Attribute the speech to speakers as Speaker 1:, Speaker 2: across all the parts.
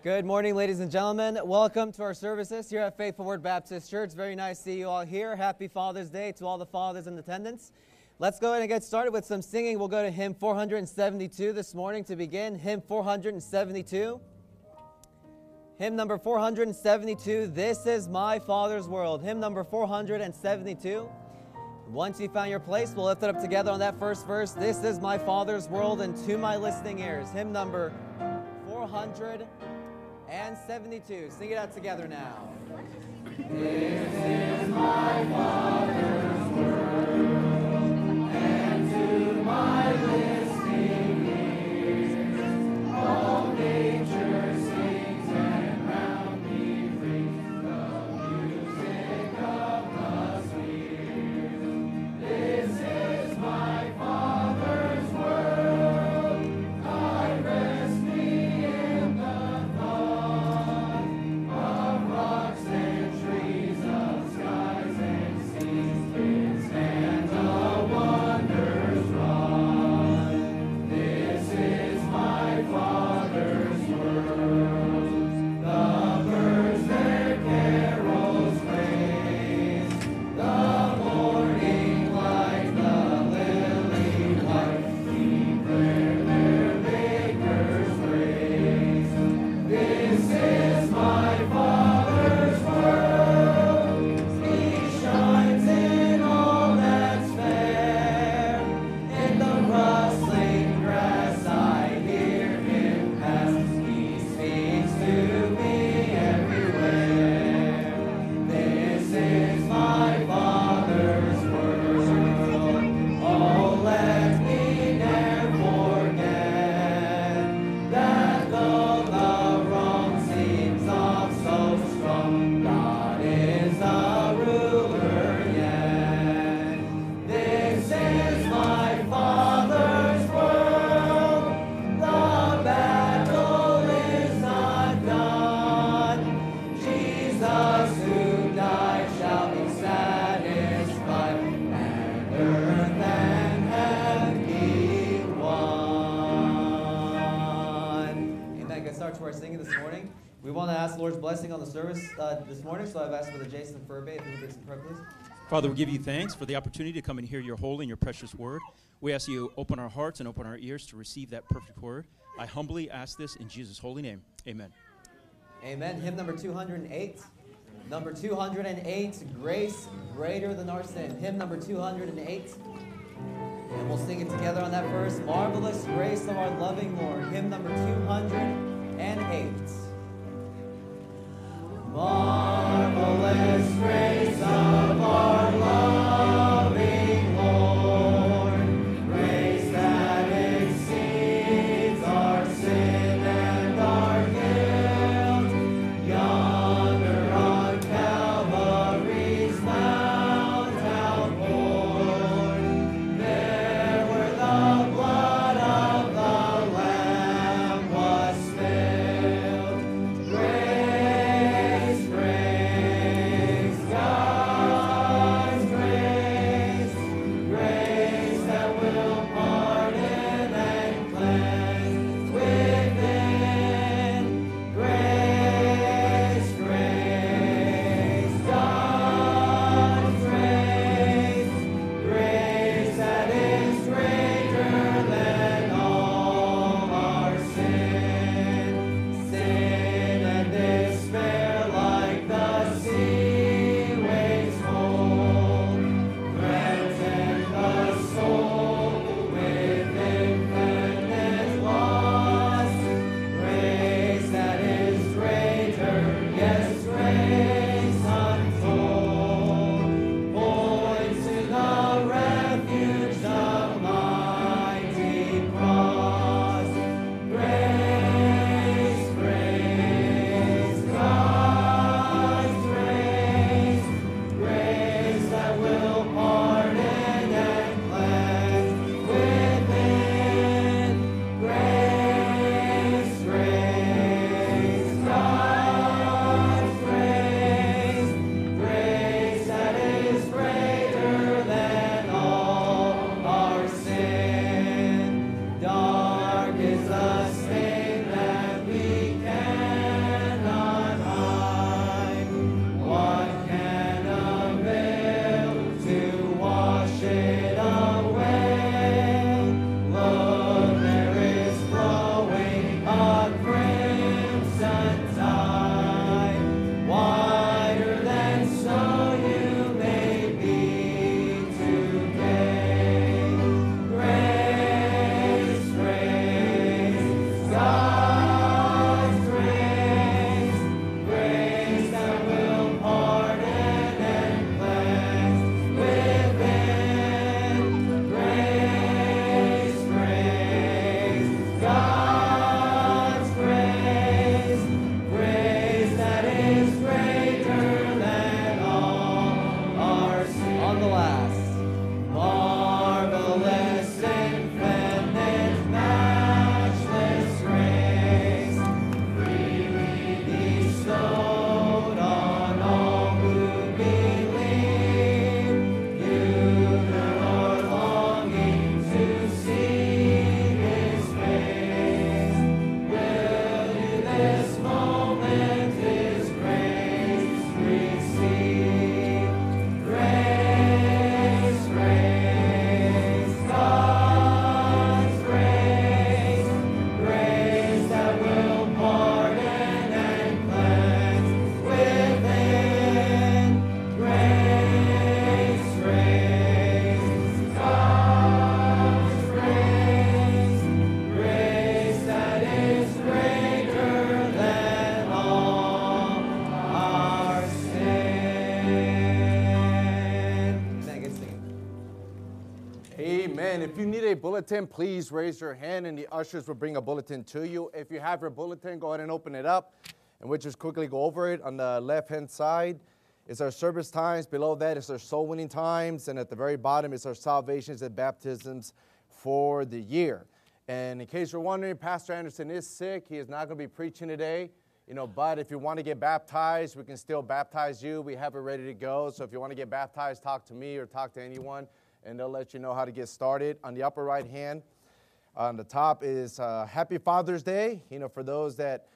Speaker 1: Good morning, ladies and gentlemen. Welcome to our services here at Faithful Word Baptist Church. Very nice to see you all here. Happy Father's Day to all the fathers in attendance. Let's go ahead and get started with some singing. We'll go to hymn 472 this morning to begin. Hymn 472. Hymn number 472, This is My Father's World. Hymn number 472. Once you found your place, we'll lift it up together on that first verse. This is my Father's world, and to my listening ears. Hymn number 472. Sing it out together now. This is my Father's world, and to my listening ears, all nature sings and round me rings the music of the spheres. This is my Father's world, I rest me in the thought of rocks and trees, of skies and seas, winds and the wonders wrought. This is my Father's world. The birds their carols raise, the morning light, the lily white, declare their Maker's praise. This is my Father's world. He shines in all that's fair. In the rustling grass I hear him pass. He speaks to me everywhere. This is my Father's world. Oh, let me ne'er forget that though the wrong seems not so strong, God is the ruler yet. This is my Father's world. The battle is not done. Jesus who died shall be satisfied, and earth and heaven he won. Amen. Good start to our singing this morning. We want to ask the Lord's blessing on the service this morning, so I've asked Brother Jason Furby if he would give some prayer, please.
Speaker 2: Father, we give you thanks for the opportunity to come and hear your holy and your precious word. We ask you open our hearts and open our ears to receive that perfect word. I humbly ask this in Jesus' holy name. Amen.
Speaker 1: Amen. Hymn number 208. Number 208, Grace Greater Than Our Sin. Hymn number 208. And we'll sing it together on that verse. Marvelous grace of our loving Lord. Hymn number 208. Marvelous grace of our loving Lord, grace that exceeds our sin and our guilt. Yonder on Calvary's mount outpoured, there where the blood of the Lamb was spilled. Grace, grace. Amen. Good singing.
Speaker 3: Amen. If you need a bulletin, please raise your hand and the ushers will bring a bulletin to you. If you have your bulletin, go ahead and open it up and we'll just quickly go over it. On the left-hand side is our service times. Below that is our soul winning times. And at the very bottom is our salvations and baptisms for the year. And in case you're wondering, Pastor Anderson is sick. He is not going to be preaching today. But if you want to get baptized, we can still baptize you. We have it ready to go. So if you want to get baptized, talk to me or talk to anyone, and they'll let you know how to get started. On the upper right hand, on the top is Happy Father's Day. For those that,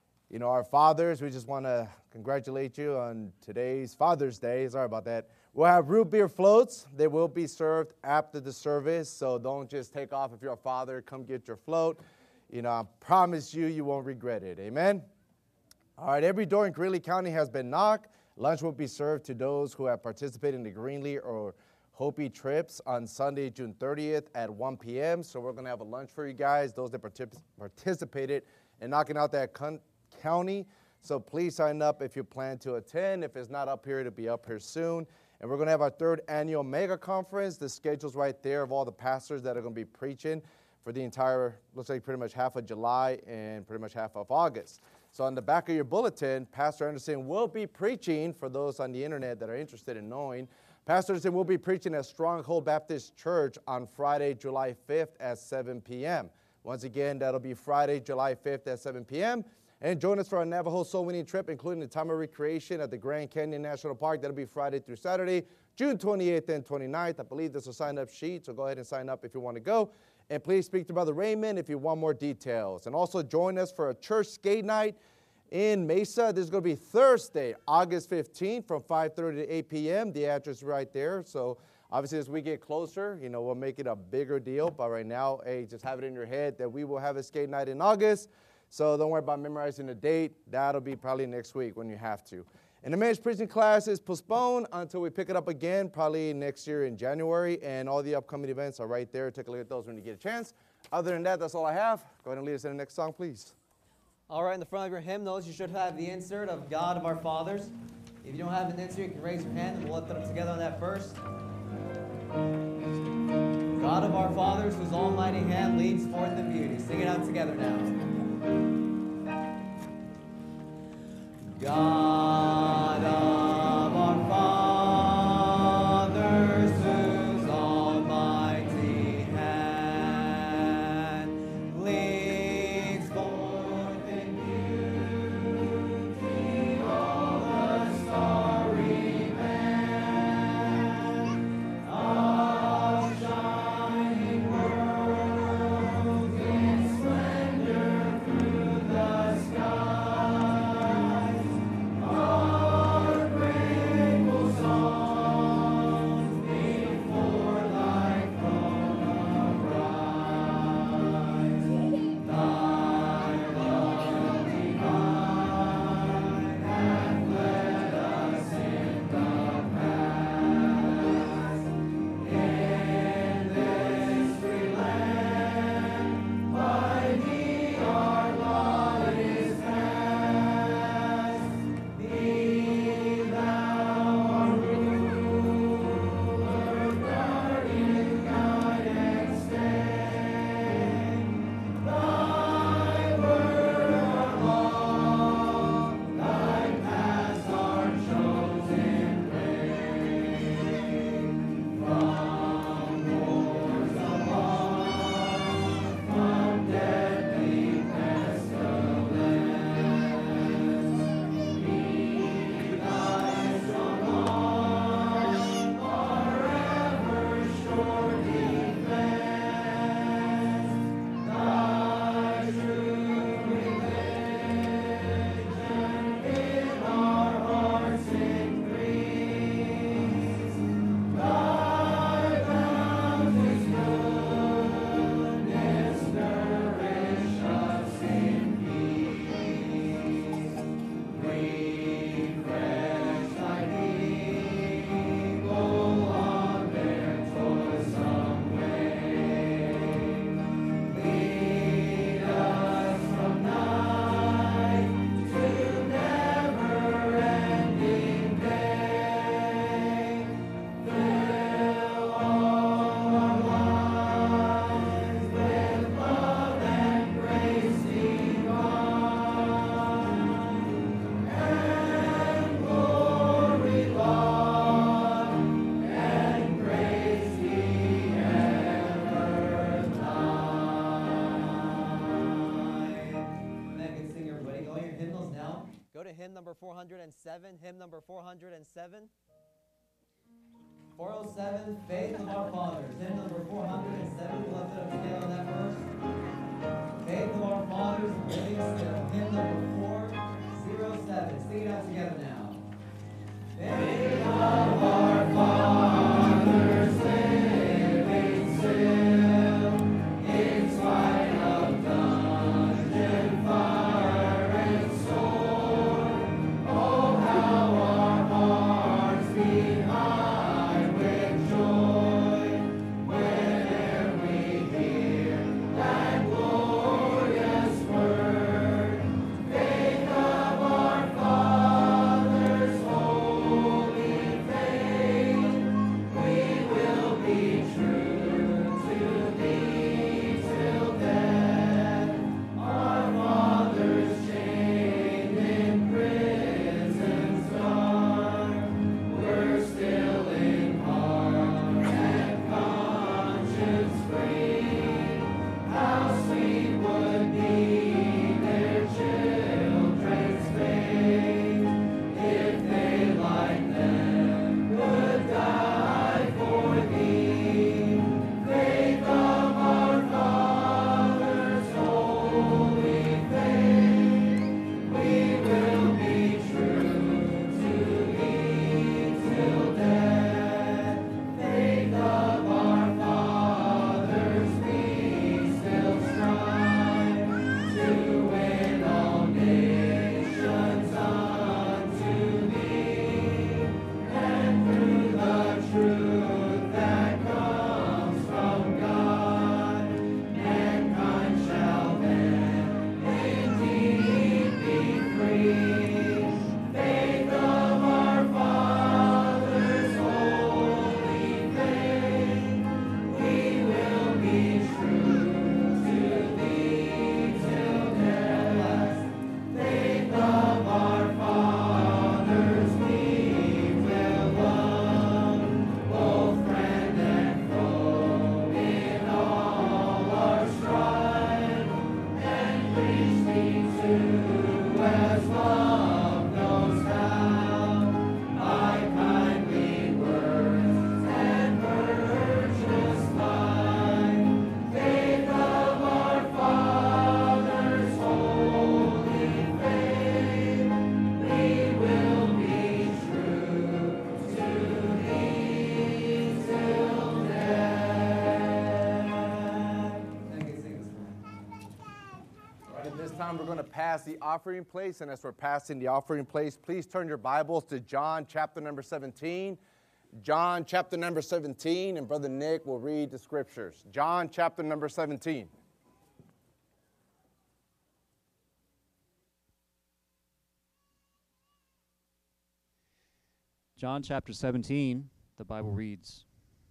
Speaker 3: are fathers, we just want to congratulate you on today's Father's Day. Sorry about that. We'll have root beer floats. They will be served after the service, so don't just take off if you're a father. Come get your float. I promise you, you won't regret it. Amen? All right, every door in Greeley County has been knocked. Lunch will be served to those who have participated in the Greenlee or Hopi trips on Sunday, June 30th at 1 p.m. So we're going to have a lunch for you guys, those that participated in knocking out that county. So please sign up if you plan to attend. If it's not up here, it'll be up here soon. And we're going to have our third annual mega conference. The schedule's right there of all the pastors that are going to be preaching for the entire, looks like pretty much half of July and pretty much half of August. So on the back of your bulletin, Pastor Anderson will be preaching, for those on the internet that are interested in knowing, Pastor Anderson will be preaching at Stronghold Baptist Church on Friday, July 5th at 7 p.m. Once again, that'll be Friday, July 5th at 7 p.m. And join us for our Navajo Soul Winning Trip, including the time of recreation at the Grand Canyon National Park. That'll be Friday through Saturday, June 28th and 29th. I believe there's a sign-up sheet, so go ahead and sign up if you want to go. And please speak to Brother Raymond if you want more details. And also join us for a church skate night in Mesa. This is going to be Thursday, August 15th from 5:30 to 8 p.m. The address is right there. So obviously as we get closer, we'll make it a bigger deal. But right now, hey, just have it in your head that we will have a skate night in August. So don't worry about memorizing the date. That'll be probably next week when you have to. And the men's preaching class is postponed until we pick it up again, probably next year in January. And all the upcoming events are right there. Take a look at those when you get a chance. Other than that, that's all I have. Go ahead and lead us in the next song, please.
Speaker 1: All right, in the front of your hymnals, you should have the insert of God of our fathers. If you don't have an insert, you can raise your hand and we'll lift it up together on that first. God of our fathers, whose almighty hand leads forth the beauty. Sing it out together now. God of our fathers, whose almighty hand leads forth in beauty all the starry band of shining worlds in splendor through the sky. 407, hymn number 407. 407, Faith of Our Fathers, hymn number 407. We'll lift it up together on that verse. Faith of Our Fathers, living still, hymn number 407. Sing it out together now. Faith of our fathers, living still, in spite of dungeon, fire, and sword. Oh, how our hearts beat high with joy whenever we hear that glorious word. Faith of our fathers, holy faith, we will be true to thee till death. Our fathers chained in prisons dark, we're still in heart and conscience free. How sweet would be their children's faith if they like them would die for thee. Faith of our fathers, holy faith, we will be true to thee till death. Faith of our fathers, we still strive to win all nations unto thee, and through the truth that comes from God, mankind shall then indeed be free. Faith of our fathers, holy faith, we will be true to thee till death. Faith of our fathers, we will love, both friend and foe, in all our strife, and preach thee too, as love knows how, by kindly words and virtuous life. Faith of our fathers, holy faith, we will be true to thee till death. Thank you, sing this one.
Speaker 3: All right, at this time, we're going to pass the offering place. And as we're passing the offering place, please turn your Bibles to John chapter number 17. John chapter number 17, and Brother Nick will read the scriptures. John chapter number 17.
Speaker 4: John chapter 17, the Bible reads,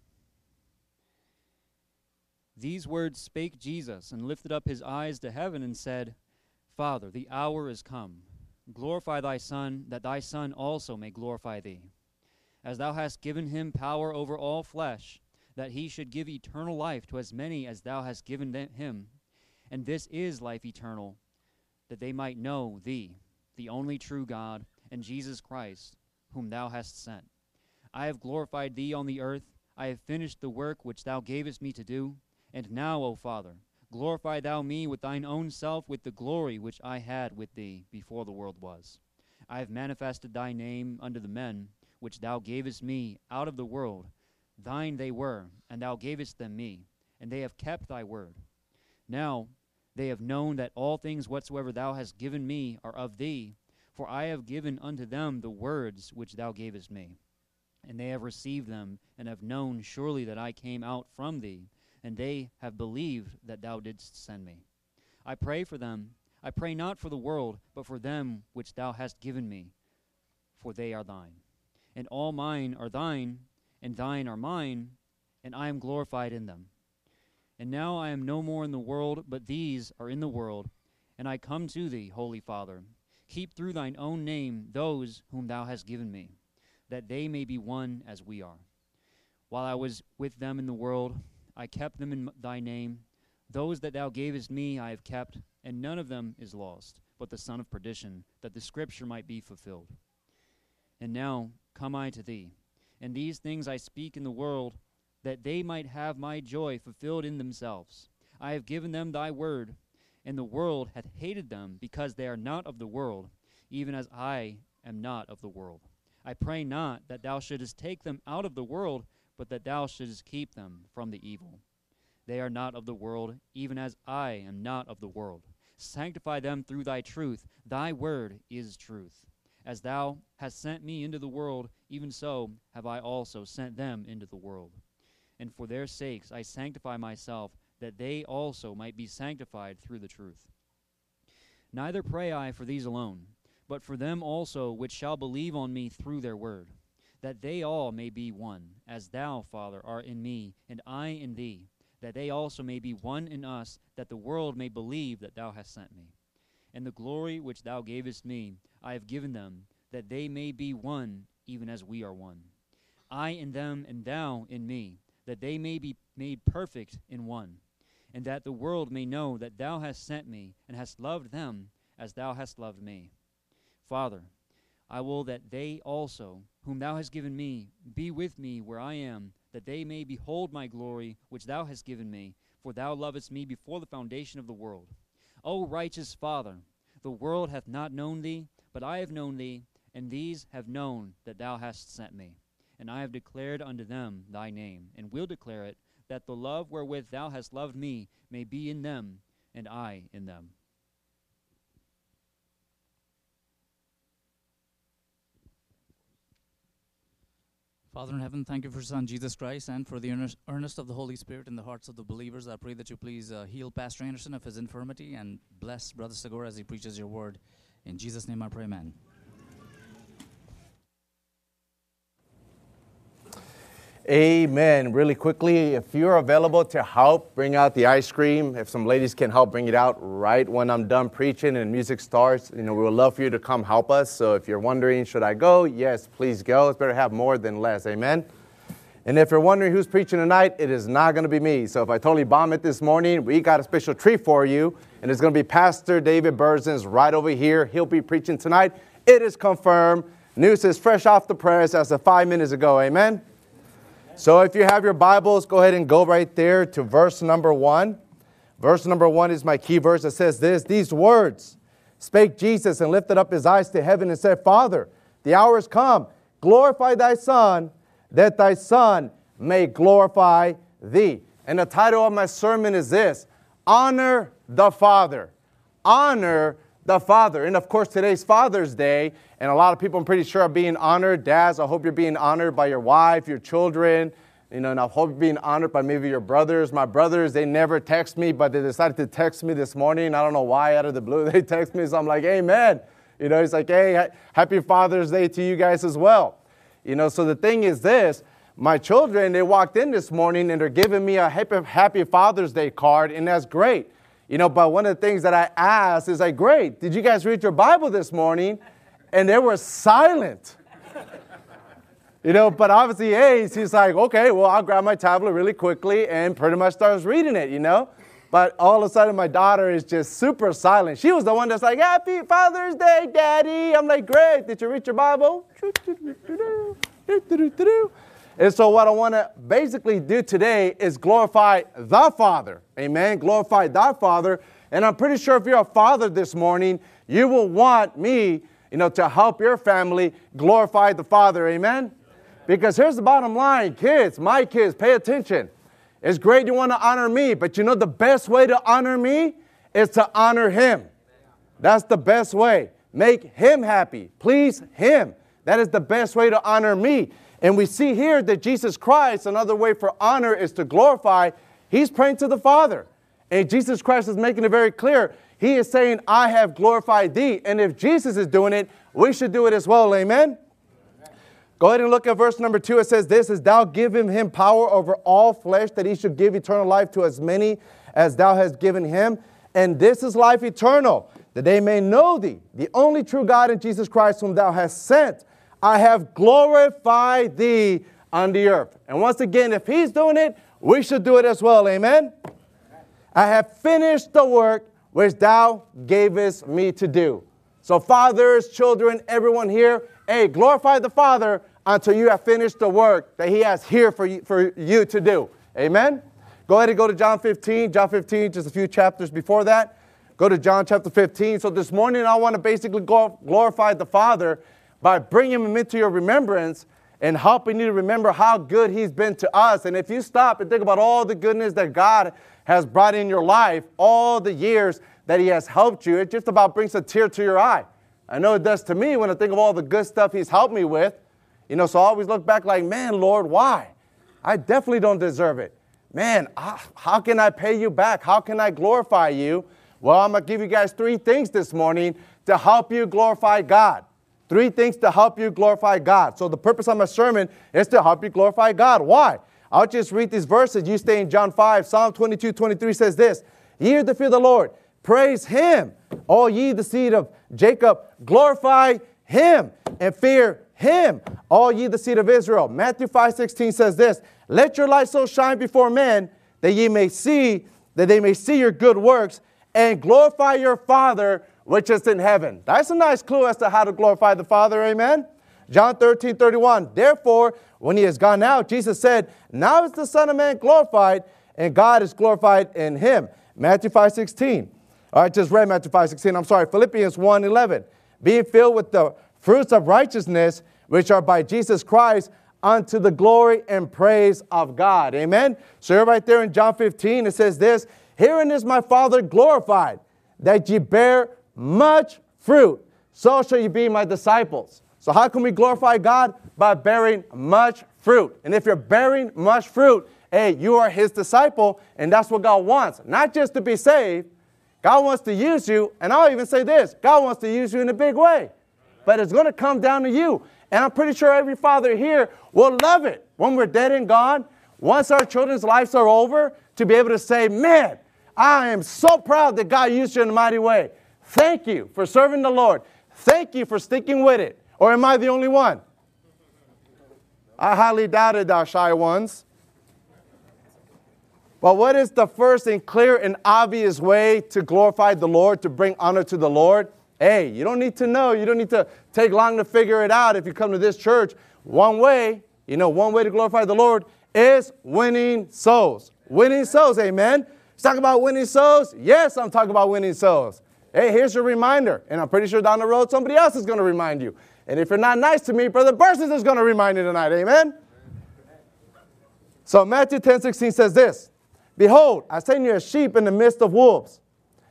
Speaker 4: These words spake Jesus, and lifted up his eyes to heaven, and said, Father, the hour is come. Glorify thy Son, that thy Son also may glorify thee. As thou hast given him power over all flesh, that he should give eternal life to as many as thou hast given him. And this is life eternal, that they might know thee, the only true God, and Jesus Christ, whom thou hast sent. I have glorified thee on the earth. I have finished the work which thou gavest me to do. And now, O Father, glorify thou me with thine own self, with the glory which I had with thee before the world was. I have manifested thy name unto the men, which thou gavest me out of the world. Thine they were, and thou gavest them me, and they have kept thy word. Now they have known that all things whatsoever thou hast given me are of thee, for I have given unto them the words which thou gavest me. And they have received them, and have known surely that I came out from thee, and they have believed that thou didst send me. I pray for them. I pray not for the world, but for them which thou hast given me, for they are thine. And all mine are thine, and thine are mine, and I am glorified in them. And now I am no more in the world, but these are in the world, and I come to thee, Holy Father. Keep through thine own name those whom thou hast given me, that they may be one as we are. While I was with them in the world, I kept them in thy name. Those that thou gavest me I have kept, and none of them is lost, but the son of perdition, that the scripture might be fulfilled. and now come I to thee. And these things I speak in the world, that they might have my joy fulfilled in themselves. I have given them thy word, and the world hath hated them, because they are not of the world, even as I am not of the world. I pray not that thou shouldest take them out of the world, but that thou shouldest keep them from the evil. They are not of the world, even as I am not of the world. Sanctify them through thy truth. Thy word is truth. As thou hast sent me into the world, even so have I also sent them into the world. And for their sakes I sanctify myself, that they also might be sanctified through the truth. Neither pray I for these alone, but for them also which shall believe on me through their word, that they all may be one, as thou, Father, art in me, and I in thee, that they also may be one in us, that the world may believe that thou hast sent me. And the glory which thou gavest me, I have given them, that they may be one, even as we are one. I in them, and thou in me, that they may be made perfect in one, and that the world may know that thou hast sent me, and hast loved them as thou hast loved me. Father, I will that they also, whom thou hast given me, be with me where I am, that they may behold my glory, which thou hast given me, for thou lovest me before the foundation of the world. O righteous Father, the world hath not known thee, but I have known thee, and these have known that thou hast sent me. And I have declared unto them thy name, and will declare it, that the love wherewith thou hast loved me may be in them, and I in them.
Speaker 5: Father in heaven, thank you for your Son, Jesus Christ, and for the earnest of the Holy Spirit in the hearts of the believers. I pray that you please heal Pastor Anderson of his infirmity and bless Brother Segura as he preaches your word. In Jesus' name I pray, amen.
Speaker 3: Amen. Really quickly, if you're available to help bring out the ice cream, if some ladies can help bring it out right when I'm done preaching and music starts, we would love for you to come help us. So if you're wondering, should I go? Yes, please go. It's better have more than less. Amen. And if you're wondering who's preaching tonight, it is not going to be me. So if I totally bomb it this morning, we got a special treat for you. And it's going to be Pastor David Berzins right over here. He'll be preaching tonight. It is confirmed. News is fresh off the press as of 5 minutes ago. Amen. So if you have your Bibles, go ahead and go right there to verse number 1. Verse number 1 is my key verse. It says this: these words spake Jesus and lifted up his eyes to heaven and said, Father, the hour is come. Glorify thy Son, that thy Son may glorify thee. And the title of my sermon is this: Honor the Father. Honor the Father. And of course, today's Father's Day, and a lot of people, I'm pretty sure, are being honored. Dads, I hope you're being honored by your wife, your children, and I hope you're being honored by maybe your brothers. My brothers, they never text me, but they decided to text me this morning. I don't know why, out of the blue, they text me, so I'm like, amen. It's like, hey, happy Father's Day to you guys as well. So the thing is this: my children, they walked in this morning, and they're giving me a happy Father's Day card, and that's great. But one of the things that I asked is like, great, did you guys read your Bible this morning? And they were silent. But obviously, he's like, okay, well, I'll grab my tablet really quickly and pretty much starts reading it, But all of a sudden, my daughter is just super silent. She was the one that's like, Happy Father's Day, Daddy. I'm like, great, did you read your Bible? And so what I want to basically do today is glorify the Father. Amen. Glorify thy Father. And I'm pretty sure if you're a father this morning, you will want me, to help your family glorify the Father. Amen. Because here's the bottom line, kids, my kids, pay attention. It's great you want to honor me, but the best way to honor me is to honor Him. That's the best way. Make Him happy. Please Him. That is the best way to honor me. And we see here that Jesus Christ, another way for honor is to glorify. He's praying to the Father. And Jesus Christ is making it very clear. He is saying, I have glorified thee. And if Jesus is doing it, we should do it as well. Amen? Go ahead and look at verse number 2. It says this: is thou given him power over all flesh, that he should give eternal life to as many as thou hast given him. And this is life eternal, that they may know thee, the only true God, and Jesus Christ whom thou hast sent. I have glorified thee on the earth. And once again, if he's doing it, we should do it as well. Amen? I have finished the work which thou gavest me to do. So fathers, children, everyone here, hey, glorify the Father until you have finished the work that he has here for you to do. Amen? Go ahead and go to John 15. John 15, just a few chapters before that. Go to John chapter 15. So this morning I want to basically glorify the Father by bringing him into your remembrance and helping you to remember how good he's been to us. And if you stop and think about all the goodness that God has brought in your life, all the years that he has helped you, it just about brings a tear to your eye. I know it does to me when I think of all the good stuff he's helped me with. You know, so I always look back like, man, Lord, why? I definitely don't deserve it. Man, how can I pay you back? How can I glorify you? Well, I'm going to give you guys 3 things this morning to help you glorify God. 3 things to help you glorify God. So the purpose of my sermon is to help you glorify God. Why? I'll just read these verses. You stay in John 5. Psalm 22:23 says this, "Ye hear the fear of the Lord. Praise him. All ye the seed of Jacob, glorify him and fear him. All ye the seed of Israel." Matthew 5:16 says this, "Let your light so shine before men that they may see your good works and glorify your Father which is in heaven." That's a nice clue as to how to glorify the Father, amen? John 13:31, "Therefore, when he is gone out, Jesus said, Now is the Son of Man glorified, and God is glorified in him." Matthew 5:16. All right, just read Matthew 5:16. I'm sorry, Philippians 1:11. "Being filled with the fruits of righteousness, which are by Jesus Christ, unto the glory and praise of God." Amen? So right there in John 15, it says this, "Herein is my Father glorified, that ye bear much fruit, so shall ye be my disciples." So how can we glorify God? By bearing much fruit. And if you're bearing much fruit, hey, you are his disciple, and that's what God wants. Not just to be saved. God wants to use you, and I'll even say this, God wants to use you in a big way. But it's going to come down to you. And I'm pretty sure every father here will love it when we're dead and gone, once our children's lives are over, to be able to say, man, I am so proud that God used you in a mighty way. Thank you for serving the Lord. Thank you for sticking with it. Or am I the only one? I highly doubt it, thou shy ones. But what is the first and clear and obvious way to glorify the Lord, to bring honor to the Lord? Hey, you don't need to know. You don't need to take long to figure it out if you come to this church. One way to glorify the Lord is winning souls. Winning souls, amen? Let's talk about winning souls. Yes, I'm talking about winning souls. Hey, here's your reminder. And I'm pretty sure down the road somebody else is going to remind you. And if you're not nice to me, Brother Bursis is going to remind you tonight, amen? So Matthew 10:16 says this, "Behold, I send you as sheep in the midst of wolves.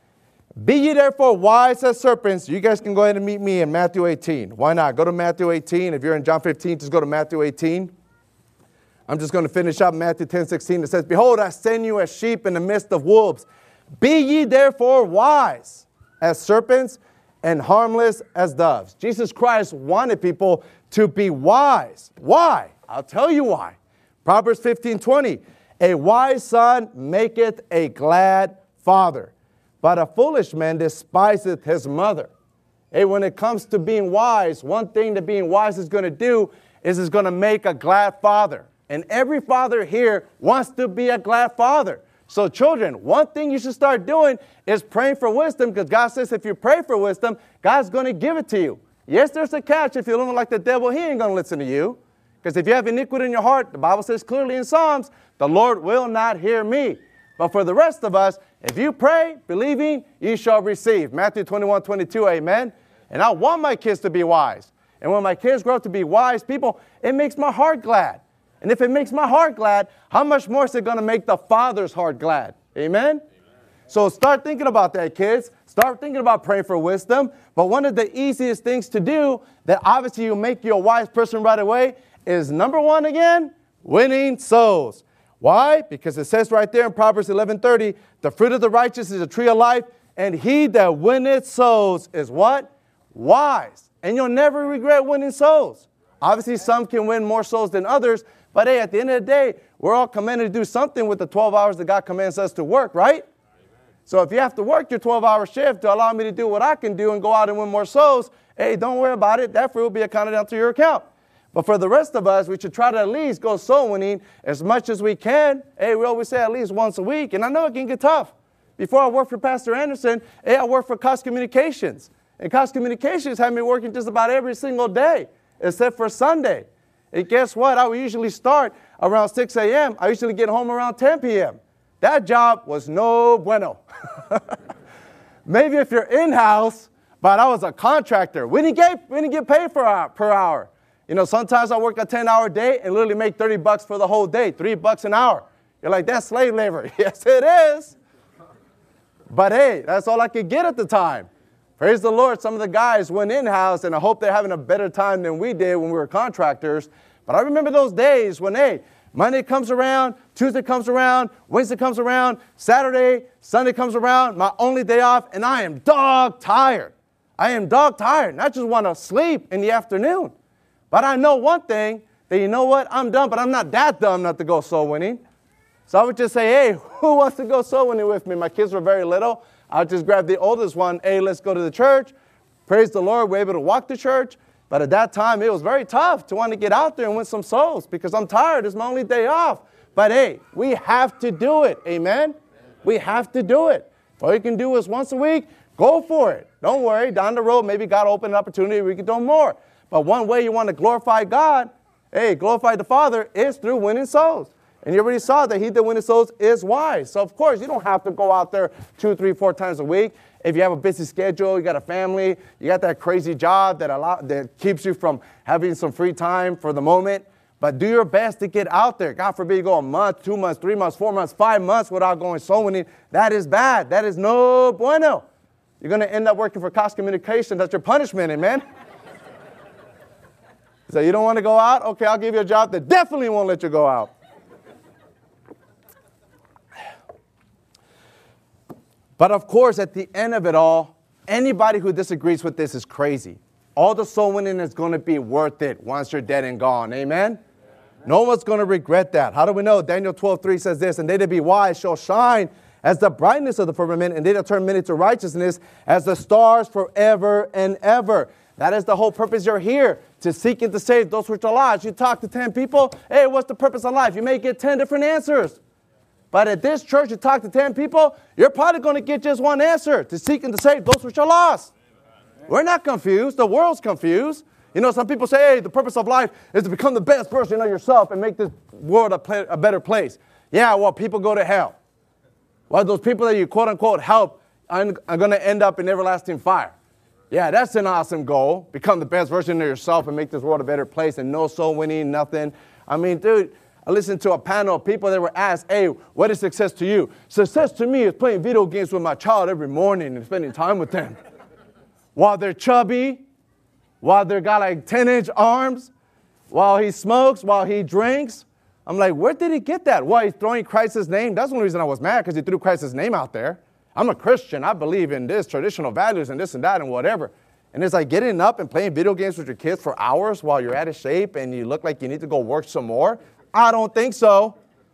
Speaker 3: Be ye therefore wise as serpents." You guys can go ahead and meet me in Matthew 18. Why not? Go to Matthew 18. If you're in John 15, just go to Matthew 18. I'm just going to finish up Matthew 10:16. It says, "Behold, I send you as sheep in the midst of wolves. Be ye therefore wise as serpents and harmless as doves." Jesus Christ wanted people to be wise. Why? I'll tell you why. Proverbs 15:20. "A wise son maketh a glad father, but a foolish man despiseth his mother." Hey, when it comes to being wise, one thing that being wise is going to do is it's going to make a glad father. And every father here wants to be a glad father. So children, one thing you should start doing is praying for wisdom, because God says if you pray for wisdom, God's going to give it to you. Yes, there's a catch. If you don't like the devil, he ain't going to listen to you. Because if you have iniquity in your heart, the Bible says clearly in Psalms, the Lord will not hear me. But for the rest of us, if you pray, believing, you shall receive. Matthew 21:22, amen? And I want my kids to be wise. And when my kids grow up to be wise people, it makes my heart glad. And if it makes my heart glad, how much more is it going to make the Father's heart glad? Amen? So start thinking about that, kids. Start thinking about praying for wisdom. But one of the easiest things to do that obviously will make you a wise person right away is, number one again, winning souls. Why? Because it says right there in Proverbs 11:30, "The fruit of the righteous is a tree of life, and he that winneth souls is" what? Wise. And you'll never regret winning souls. Obviously, some can win more souls than others, but hey, at the end of the day, we're all commanded to do something with the 12 hours that God commands us to work, right? So if you have to work your 12-hour shift to allow me to do what I can do and go out and win more souls, hey, don't worry about it. That fruit will be accounted down to your account. But for the rest of us, we should try to at least go soul winning as much as we can. Hey, we always say at least once a week. And I know it can get tough. Before I worked for Pastor Anderson, hey, I worked for Cost Communications. And Cox Communications had me working just about every single day, except for Sunday. And guess what? I would usually start around 6 a.m. I usually get home around 10 p.m. That job was no bueno. Maybe if you're in-house, but I was a contractor. We didn't get paid per hour. You know, sometimes I work a 10-hour day and literally make $30 for the whole day, $3 an hour. You're like, that's slave labor. Yes, it is. But hey, that's all I could get at the time. Praise the Lord, some of the guys went in-house, and I hope they're having a better time than we did when we were contractors. But I remember those days when, hey, Monday comes around, Tuesday comes around, Wednesday comes around, Saturday, Sunday comes around, my only day off, and I am dog tired. I am dog tired, and I just want to sleep in the afternoon. But I know one thing, that you know what, I'm dumb, but I'm not that dumb not to go soul winning. So I would just say, hey, who wants to go soul winning with me? My kids were very little. I would just grab the oldest one, hey, let's go to the church. Praise the Lord, we're able to walk to church. But at that time, it was very tough to want to get out there and win some souls because I'm tired. It's my only day off. But hey, we have to do it. Amen? We have to do it. All you can do is once a week, go for it. Don't worry. Down the road, maybe God will open an opportunity we can do more. But one way you want to glorify God, hey, glorify the Father, is through winning souls. And you already saw that he that winneth souls is wise. So, of course, you don't have to go out there 2, 3, 4 times a week. If you have a busy schedule, you got a family, you got that crazy job that keeps you from having some free time for the moment. But do your best to get out there. God forbid you go a month, 2 months, 3 months, 4 months, 5 months without going soul winning. That is bad. That is no bueno. You're going to end up working for Cox Communications. That's your punishment, amen? So you don't want to go out? Okay, I'll give you a job that definitely won't let you go out. But of course, at the end of it all, anybody who disagrees with this is crazy. All the soul winning is going to be worth it once you're dead and gone. Amen? No one's going to regret that. How do we know? Daniel 12:3 says this, and they that be wise shall shine as the brightness of the firmament, and they that turn many to righteousness as the stars forever and ever. That is the whole purpose you're here, to seek and to save those which are lost. You talk to 10 people, hey, what's the purpose of life? You may get 10 different answers. But at this church, you talk to 10 people, you're probably going to get just one answer, to seek and to save those which are lost. We're not confused. The world's confused. You know, some people say, hey, the purpose of life is to become the best version of yourself and make this world a better place. Yeah, well, people go to hell. Well, those people that you quote-unquote help are going to end up in everlasting fire. Yeah, that's an awesome goal. Become the best version of yourself and make this world a better place, and no soul winning, nothing. I mean, dude, I listened to a panel of people that were asked, hey, what is success to you? Success to me is playing video games with my child every morning and spending time with them. While they're chubby, while they got like 10-inch arms, while he smokes, while he drinks. I'm like, where did he get that? Well, he's throwing Christ's name. That's the only reason I was mad, because he threw Christ's name out there. I'm a Christian. I believe in this, traditional values and this and that and whatever. And it's like getting up and playing video games with your kids for hours while you're out of shape and you look like you need to go work some more. I don't think so.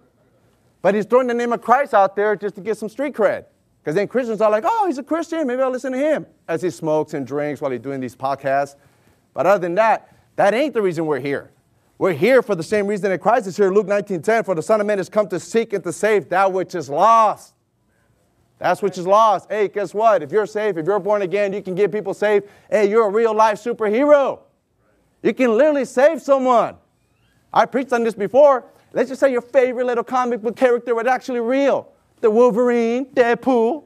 Speaker 3: But he's throwing the name of Christ out there just to get some street cred. Because then Christians are like, oh, he's a Christian. Maybe I'll listen to him as he smokes and drinks while he's doing these podcasts. But other than that, that ain't the reason we're here. We're here for the same reason that Christ is here. Luke 19:10, for the Son of Man has come to seek and to save that which is lost. That's which is lost. Hey, guess what? If you're saved, if you're born again, you can get people saved. Hey, you're a real life superhero. You can literally save someone. I preached on this before. Let's just say your favorite little comic book character was actually real. The Wolverine, Deadpool,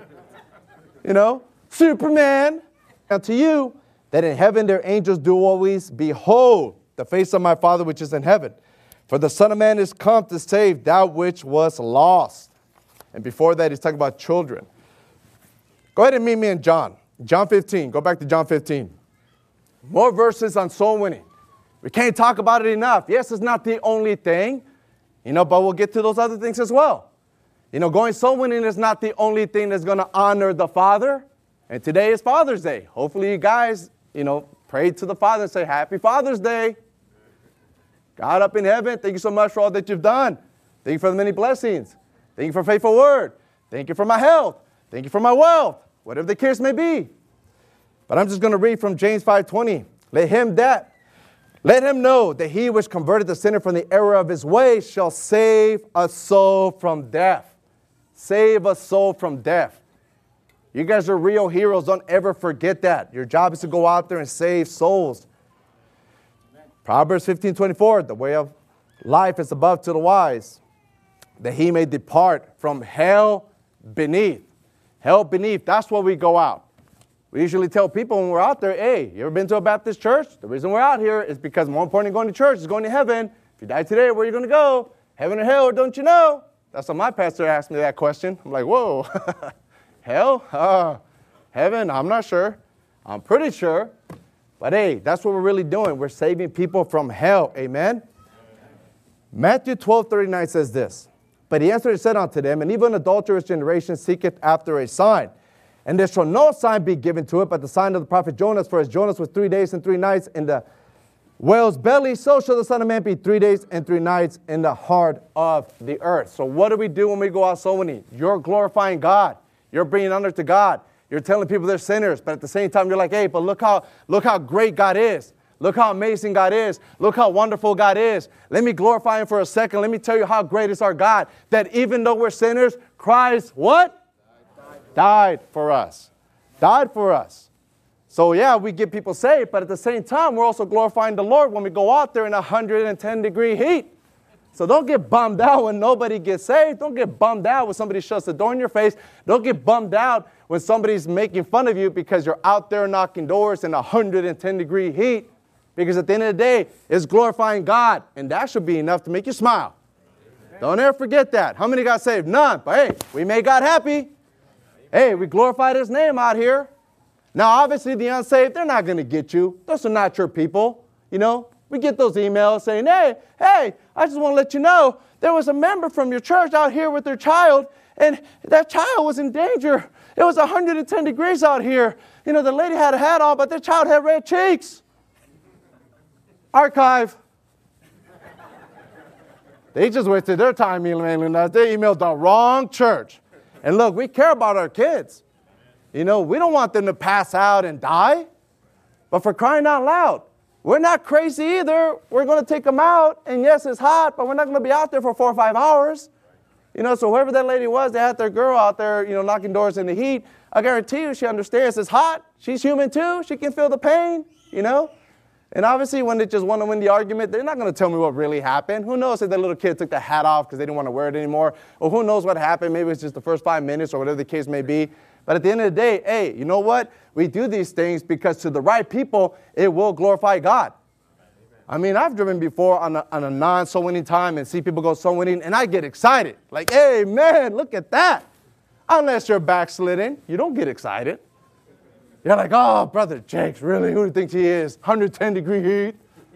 Speaker 3: Superman. Now to you, that in heaven their angels do always behold the face of my Father which is in heaven. For the Son of Man is come to save that which was lost. And before that, he's talking about children. Go ahead and meet me in John. John 15. Go back to John 15. More verses on soul winning. We can't talk about it enough. Yes, it's not the only thing, but we'll get to those other things as well. Going soul winning is not the only thing that's going to honor the Father. And today is Father's Day. Hopefully you guys, pray to the Father and say, Happy Father's Day. God up in heaven, thank you so much for all that you've done. Thank you for the many blessings. Thank you for faithful word. Thank you for my health. Thank you for my wealth. Whatever the case may be. But I'm just going to read from James 5:20. Let him know that he which converted the sinner from the error of his way shall save a soul from death. Save a soul from death. You guys are real heroes. Don't ever forget that. Your job is to go out there and save souls. Proverbs 15:24, the way of life is above to the wise, that he may depart from hell beneath. Hell beneath, that's where we go out. We usually tell people when we're out there, hey, you ever been to a Baptist church? The reason we're out here is because more important than going to church is going to heaven. If you die today, where are you going to go? Heaven or hell, don't you know? That's what my pastor asked me that question. I'm like, whoa, hell? Heaven? I'm not sure. I'm pretty sure. But hey, that's what we're really doing. We're saving people from hell. Amen? Matthew 12:39 says this. But he answered and said unto them, an evil and adulterous generation seeketh after a sign. And there shall no sign be given to it but the sign of the prophet Jonas. For as Jonas was 3 days and 3 nights in the whale's belly, so shall the Son of Man be 3 days and 3 nights in the heart of the earth. So what do we do when we go out soul winning? You're glorifying God. You're bringing honor to God. You're telling people they're sinners, but at the same time, you're like, hey, but look how great God is. Look how amazing God is. Look how wonderful God is. Let me glorify him for a second. Let me tell you how great is our God. That even though we're sinners, Christ, what? Died for us. Died for us. So yeah, we get people saved, but at the same time, we're also glorifying the Lord when we go out there in 110-degree heat. So don't get bummed out when nobody gets saved. Don't get bummed out when somebody shuts the door in your face. Don't get bummed out when somebody's making fun of you because you're out there knocking doors in 110-degree heat. Because at the end of the day, it's glorifying God, and that should be enough to make you smile. Don't ever forget that. How many got saved? None. But hey, we made God happy. Hey, we glorified his name out here. Now, obviously, the unsaved, they're not going to get you. Those are not your people. You know, we get those emails saying, hey, I just want to let you know, there was a member from your church out here with their child, and that child was in danger. It was 110 degrees out here. You know, the lady had a hat on, but the child had red cheeks. Archive. They just wasted their time emailing us. They emailed the wrong church. And look, we care about our kids. You know, we don't want them to pass out and die. But for crying out loud, we're not crazy either. We're going to take them out. And yes, it's hot, but we're not going to be out there for 4 or 5 hours. You know, so whoever that lady was, they had their girl out there, you know, knocking doors in the heat. I guarantee you she understands it's hot. She's human too. She can feel the pain, you know. And obviously, when they just want to win the argument, they're not going to tell me what really happened. Who knows if that little kid took the hat off because they didn't want to wear it anymore? Or who knows what happened? Maybe it's just the first 5 minutes or whatever the case may be. But at the end of the day, hey, you know what? We do these things because to the right people, it will glorify God. I mean, I've driven before on a non-soul winning time and see people go soul winning, and I get excited. Like, hey, man, look at that. Unless you're backsliding, you don't get excited. You're like, oh, Brother Jakes, really? Who do you think he is? 110-degree heat.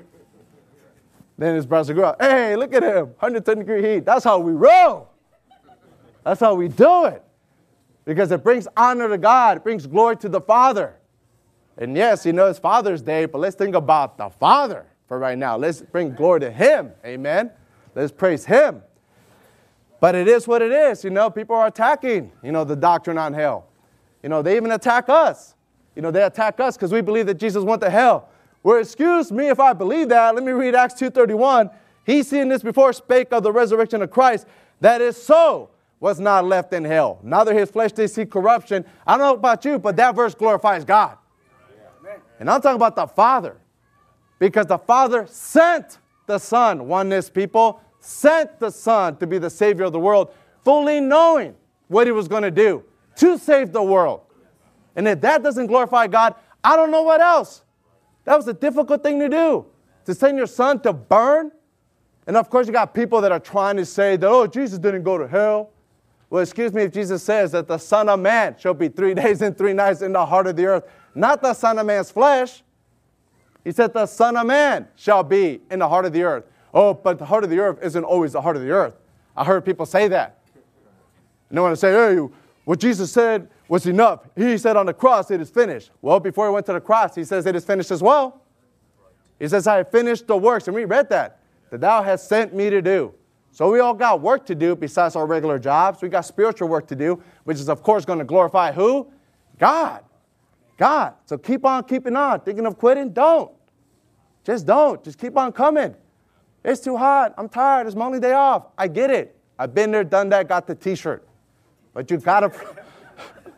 Speaker 3: Then his brother goes, hey, look at him, 110-degree heat. That's how we roll. That's how we do it. Because it brings honor to God. It brings glory to the Father. And yes, you know, it's Father's Day, but let's think about the Father for right now. Let's bring glory to him. Amen. Let's praise him. But it is what it is. You know, people are attacking, you know, the doctrine on hell. You know, they even attack us. You know, they attack us because we believe that Jesus went to hell. Well, excuse me if I believe that. Let me read Acts 2:31. He, seeing this before, spake of the resurrection of Christ, that his soul was not left in hell. Neither his flesh did see corruption. I don't know about you, but that verse glorifies God. And I'm talking about the Father. Because the Father sent the Son, oneness people, sent the Son to be the Savior of the world, fully knowing what he was going to do to save the world. And if that doesn't glorify God, I don't know what else. That was a difficult thing to do, to send your son to burn. And of course, you got people that are trying to say that, oh, Jesus didn't go to hell. Well, excuse me if Jesus says that the Son of Man shall be 3 days and 3 nights in the heart of the earth, not the Son of Man's flesh. He said the Son of Man shall be in the heart of the earth. Oh, but the heart of the earth isn't always the heart of the earth. I heard people say that. And they want to say, hey, what Jesus said was enough. He said on the cross, it is finished. Well, before he went to the cross, he says it is finished as well. He says, I have finished the works. And we read that thou hast sent me to do. So we all got work to do besides our regular jobs. We got spiritual work to do, which is, of course, going to glorify who? God. God. So keep on keeping on. Thinking of quitting? Don't. Just don't. Just keep on coming. It's too hot. I'm tired. It's my only day off. I get it. I've been there, done that, got the T-shirt. But you got to...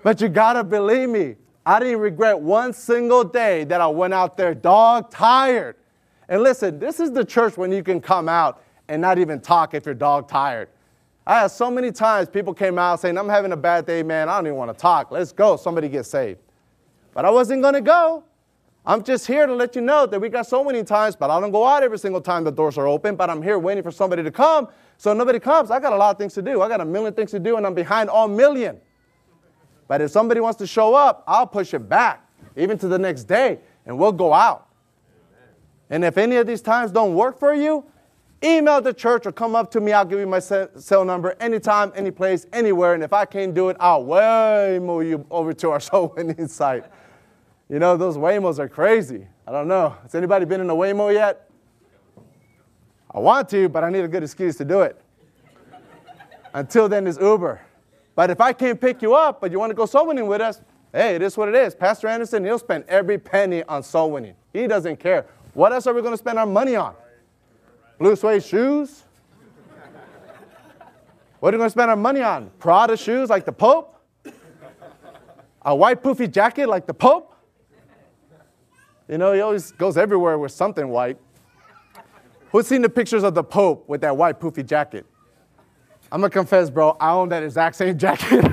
Speaker 3: But you got to believe me, I didn't regret one single day that I went out there dog tired. And listen, this is the church when you can come out and not even talk if you're dog tired. I had so many times people came out saying, I'm having a bad day, man. I don't even want to talk. Let's go. Somebody get saved. But I wasn't going to go. I'm just here to let you know that we got so many times, but I don't go out every single time the doors are open, but I'm here waiting for somebody to come. So nobody comes. I got a lot of things to do. I got a million things to do, and I'm behind all million. But if somebody wants to show up, I'll push it back, even to the next day, and we'll go out. And if any of these times don't work for you, email the church or come up to me. I'll give you my cell number anytime, any place, anywhere. And if I can't do it, I'll Waymo you over to our soul winning site. You know, those Waymos are crazy. I don't know. Has anybody been in a Waymo yet? I want to, but I need a good excuse to do it. Until then, it's Uber. But if I can't pick you up, but you want to go soul winning with us, hey, it is what it is. Pastor Anderson, he'll spend every penny on soul winning. He doesn't care. What else are we going to spend our money on? Blue suede shoes? What are we going to spend our money on? Prada shoes like the Pope? A white poofy jacket like the Pope? You know, he always goes everywhere with something white. Who's seen the pictures of the Pope with that white poofy jacket? I'm going to confess, bro, I own that exact same jacket.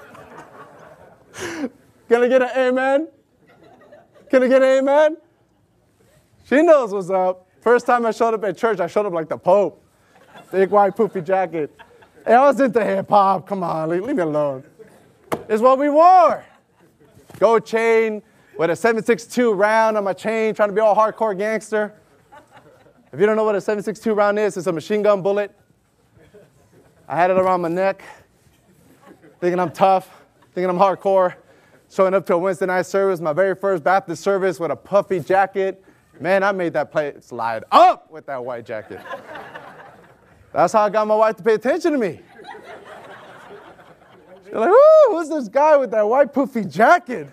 Speaker 3: Can I get an amen? Can I get an amen? She knows what's up. First time I showed up at church, I showed up like the Pope. Big white poofy jacket. Hey, I was into hip-hop. Come on, leave me alone. It's what we wore. Gold chain with a 7.62 round on my chain, trying to be all hardcore gangster. If you don't know what a 7.62 round is, it's a machine gun bullet. I had it around my neck, thinking I'm tough, thinking I'm hardcore. Showing up to a Wednesday night service, my very first Baptist service with a puffy jacket. Man, I made that place light up with that white jacket. That's how I got my wife to pay attention to me. She's like, ooh, who's this guy with that white poofy jacket?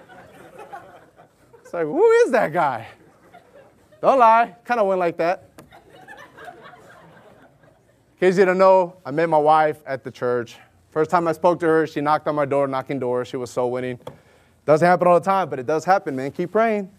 Speaker 3: It's like, who is that guy? Don't lie, kind of went like that. In case you don't know, I met my wife at the church. First time I spoke to her, she knocked on my door, knocking doors. She was soul winning. Doesn't happen all the time, but it does happen, man. Keep praying.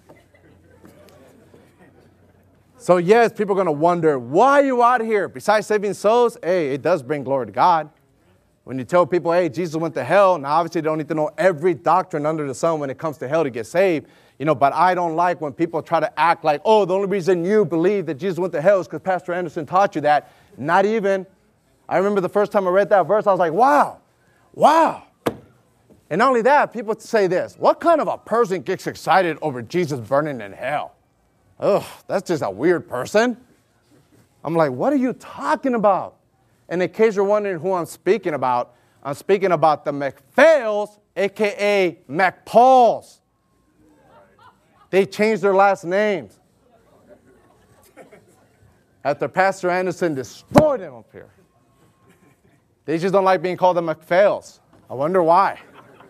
Speaker 3: So yes, people are going to wonder, why are you out here? Besides saving souls, hey, it does bring glory to God. When you tell people, hey, Jesus went to hell, now obviously they don't need to know every doctrine under the sun when it comes to hell to get saved. You know, but I don't like when people try to act like, oh, the only reason you believe that Jesus went to hell is because Pastor Anderson taught you that. Not even. I remember the first time I read that verse, I was like, wow. And not only that, people say this, what kind of a person gets excited over Jesus burning in hell? Ugh, that's just a weird person. I'm like, what are you talking about? And in case you're wondering who I'm speaking about the McPhails, a.k.a. McPauls. They changed their last names after Pastor Anderson destroyed them up here. They just don't like being called the McPhails. I wonder why.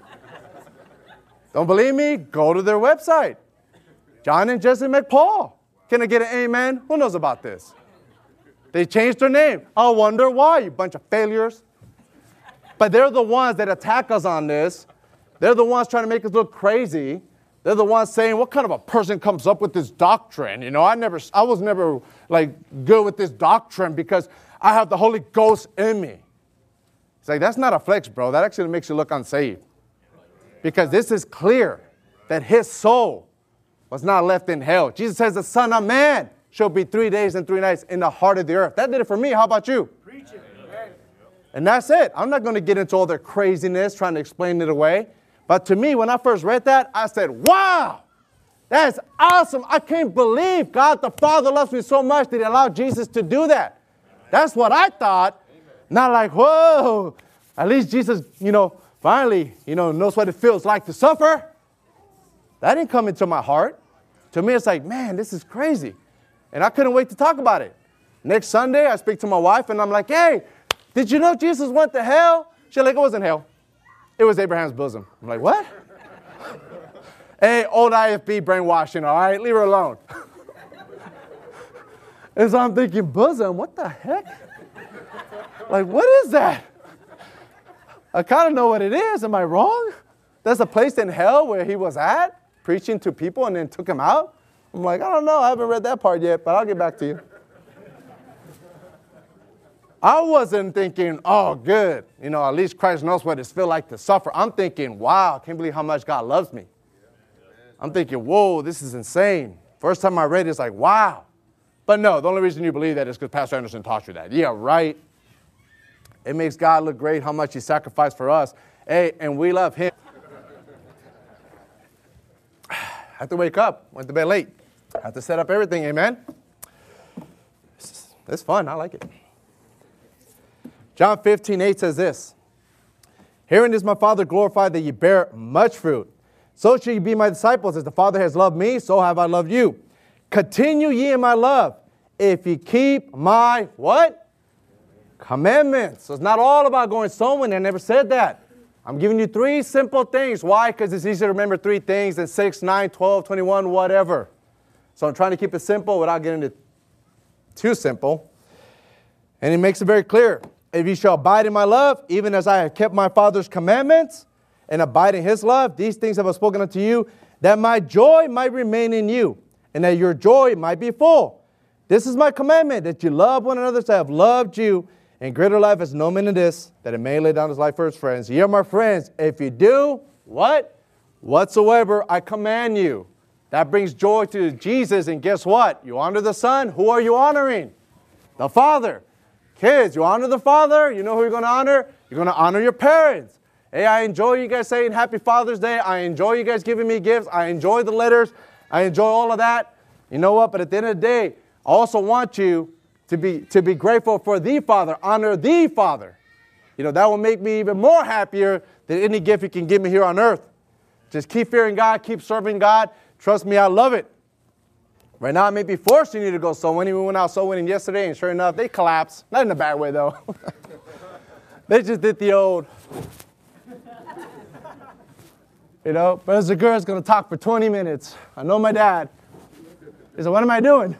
Speaker 3: Don't believe me? Go to their website. John and Jesse McPaul. Can I get an amen? Who knows about this? They changed their name. I wonder why, you bunch of failures. But they're the ones that attack us on this. They're the ones trying to make us look crazy. They're the ones saying, what kind of a person comes up with this doctrine? You know, I was never like good with this doctrine because I have the Holy Ghost in me. It's like, that's not a flex, bro. That actually makes you look unsaved. Because this is clear that his soul was not left in hell. Jesus says the Son of Man shall be 3 days and 3 nights in the heart of the earth. That did it for me. How about you? Preach it. And that's it. I'm not going to get into all their craziness trying to explain it away. But to me, when I first read that, I said, wow, that's awesome. I can't believe God the Father loves me so much that he allowed Jesus to do that. That's what I thought. Not like, whoa, at least Jesus, finally, knows what it feels like to suffer. That didn't come into my heart. To me, it's like, man, this is crazy. And I couldn't wait to talk about it. Next Sunday, I speak to my wife, and I'm like, hey, did you know Jesus went to hell? She's like, it wasn't hell. It was Abraham's bosom. I'm like, what? Hey, old IFB brainwashing, all right? Leave her alone. And so I'm thinking, bosom, what the heck? Like, what is that? I kind of know what it is. Am I wrong? There's a place in hell where he was at, preaching to people and then took him out? I'm like, I don't know. I haven't read that part yet, but I'll get back to you. I wasn't thinking, oh, good. You know, at least Christ knows what it feels like to suffer. I'm thinking, wow, I can't believe how much God loves me. I'm thinking, whoa, this is insane. First time I read it, it's like, wow. But no, the only reason you believe that is because Pastor Anderson taught you that. Yeah, right. It makes God look great how much he sacrificed for us. Hey, and we love him. I have to wake up. Went to bed late. I have to set up everything, amen? It's fun. I like it. John 15:8 says this. Herein is my Father glorified that ye bear much fruit. So shall ye be my disciples. As the Father has loved me, so have I loved you. Continue ye in my love, if ye keep my what? Commandments. So it's not all about going sowing. I never said that. I'm giving you 3 simple things. Why? Because it's easier to remember 3 things than 6, 9, 12, 21, whatever. So I'm trying to keep it simple without getting it too simple. And he makes it very clear. If ye shall abide in my love, even as I have kept my Father's commandments and abide in his love, these things have I spoken unto you, that my joy might remain in you, and that your joy might be full. This is my commandment, that you love one another as I have loved you, and greater life is no man in this, that a man lay down his life for his friends. Ye are my friends, if you do, what? Whatsoever I command you. That brings joy to Jesus, and guess what? You honor the Son. Who are you honoring? The Father. Kids, you honor the Father. You know who you're going to honor? You're going to honor your parents. Hey, I enjoy you guys saying Happy Father's Day. I enjoy you guys giving me gifts. I enjoy the letters. I enjoy all of that. You know what? But at the end of the day, I also want you to be grateful for the Father. Honor the Father. You know, that will make me even more happier than any gift you can give me here on earth. Just keep fearing God. Keep serving God. Trust me, I love it. Right now, I may be forcing you to go soul winning. We went out soul winning yesterday, and sure enough, they collapsed. Not in a bad way, though. They just did the old, you know. But as the girl's going to talk for 20 minutes. I know my dad. He said, what am I doing?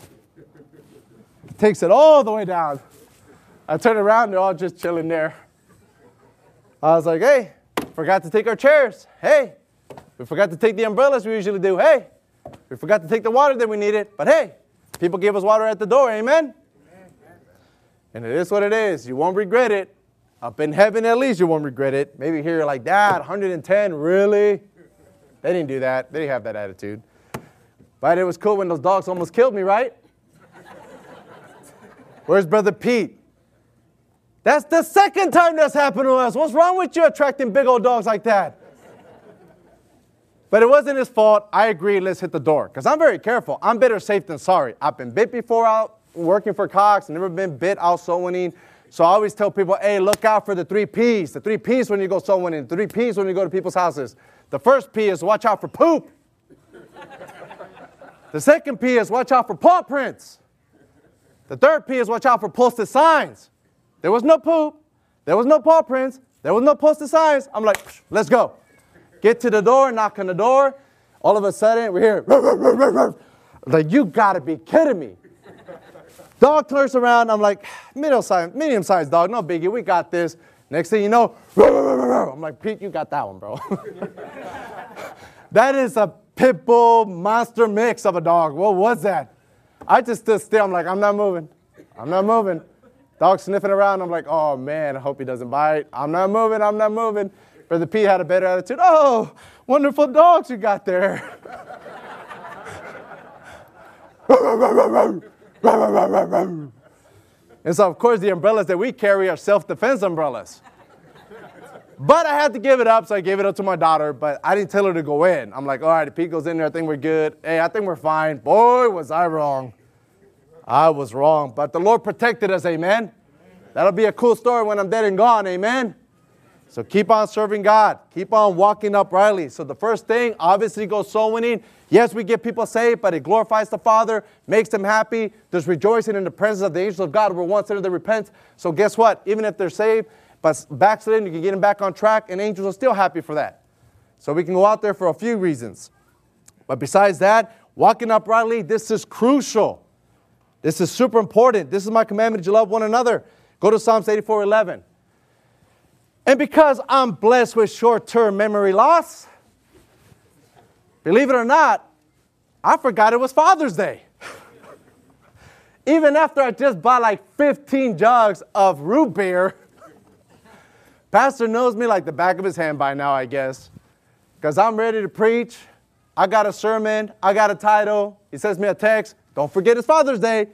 Speaker 3: Takes it all the way down. I turn around, they're all just chilling there. I was like, hey, forgot to take our chairs. Hey, we forgot to take the umbrellas we usually do. Hey. We forgot to take the water that we needed, but hey, people gave us water at the door, amen? And it is what it is. You won't regret it. Up in heaven, at least, you won't regret it. Maybe here you're like, Dad, 110, really? They didn't do that. They didn't have that attitude. But it was cool when those dogs almost killed me, right? Where's Brother Pete? That's the second time that's happened to us. What's wrong with you attracting big old dogs like that? But it wasn't his fault. I agree, let's hit the door. Because I'm very careful. I'm better safe than sorry. I've been bit before out working for Cox. Never been bit out soul winning. So I always tell people, hey, look out for the 3 Ps. The 3 Ps when you go soul winning. The 3 Ps when you go to people's houses. The first P is watch out for poop. The second P is watch out for paw prints. The third P is watch out for posted signs. There was no poop. There was no paw prints. There was no posted signs. I'm like, let's go. Get to the door, knock on the door. All of a sudden, we hear, ruff, ruff, ruff, ruff. Like, you got to be kidding me. Dog turns around. I'm like, medium-sized dog, no biggie. We got this. Next thing you know, ruff, ruff, ruff, ruff. I'm like, Pete, you got that one, bro. That is a pit bull monster mix of a dog. What was that? I just stood still. I'm like, I'm not moving. I'm not moving. Dog sniffing around. I'm like, oh, man, I hope he doesn't bite. I'm not moving. I'm not moving. Brother P had a better attitude. Oh, wonderful dogs you got there. And so, of course, the umbrellas that we carry are self-defense umbrellas. But I had to give it up, so I gave it up to my daughter, but I didn't tell her to go in. I'm like, all right, if Pete goes in there, I think we're good. Hey, I think we're fine. Boy, was I wrong. I was wrong. But the Lord protected us, amen? That'll be a cool story when I'm dead and gone, amen? So keep on serving God. Keep on walking uprightly. So the first thing, obviously, goes soul winning. Yes, we get people saved, but it glorifies the Father, makes them happy. There's rejoicing in the presence of the angels of God who were once sinners that repent. So guess what? Even if they're saved, but backslidden, you can get them back on track, and angels are still happy for that. So we can go out there for a few reasons. But besides that, walking uprightly, this is crucial. This is super important. This is my commandment that you love one another. Go to Psalms 84:11. And because I'm blessed with short-term memory loss, believe it or not, I forgot it was Father's Day. Even after I just bought like 15 jugs of root beer, Pastor knows me like the back of his hand by now, I guess, because I'm ready to preach. I got a sermon. I got a title. He sends me a text. Don't forget it's Father's Day.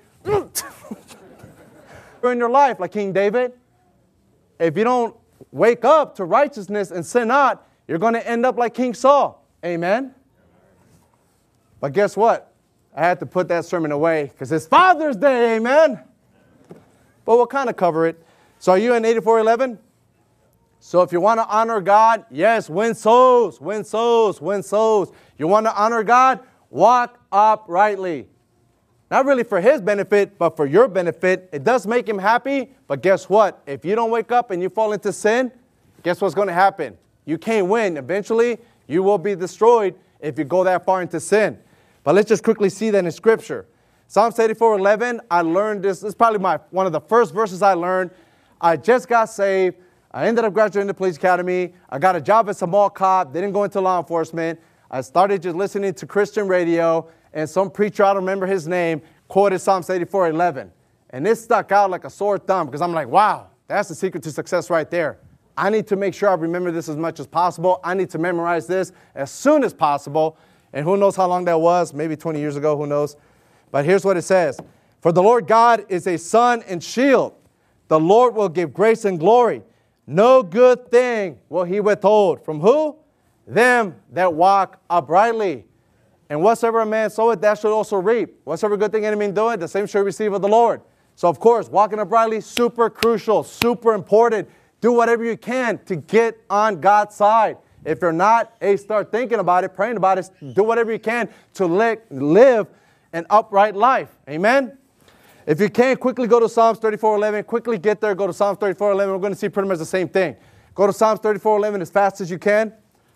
Speaker 3: In your life, like King David, if you don't wake up to righteousness and sin not, you're going to end up like King Saul. Amen? But guess what? I had to put that sermon away because it's Father's Day, amen? But we'll kind of cover it. So are you in 84:11? So if you want to honor God, yes, win souls, win souls, win souls. You want to honor God? Walk uprightly. Not really for His benefit, but for your benefit. It does make Him happy, but guess what? If you don't wake up and you fall into sin, guess what's going to happen? You can't win. Eventually, you will be destroyed if you go that far into sin. But let's just quickly see that in Scripture. Psalms 84:11, I learned this. This is probably one of the first verses I learned. I just got saved. I ended up graduating the police academy. I got a job as a mall cop. Didn't go into law enforcement. I started just listening to Christian radio, and some preacher, I don't remember his name, quoted Psalms 84:11. And this stuck out like a sore thumb because I'm like, wow, that's the secret to success right there. I need to make sure I remember this as much as possible. I need to memorize this as soon as possible. And who knows how long that was? Maybe 20 years ago, who knows? But here's what it says. For the Lord God is a sun and shield. The Lord will give grace and glory. No good thing will He withhold. From who? Them that walk uprightly. And whatsoever a man soweth, that should also reap. Whatsoever good thing any man doeth, the same shall he receive of the Lord. So of course, walking uprightly, super crucial, super important. Do whatever you can to get on God's side. If you're not, start thinking about it, praying about it. Do whatever you can to live an upright life. Amen? If you can, quickly go to Psalms 34:11. Quickly get there. Go to Psalms 34:11. We're going to see pretty much the same thing. Go to Psalms 34:11 as fast as you can.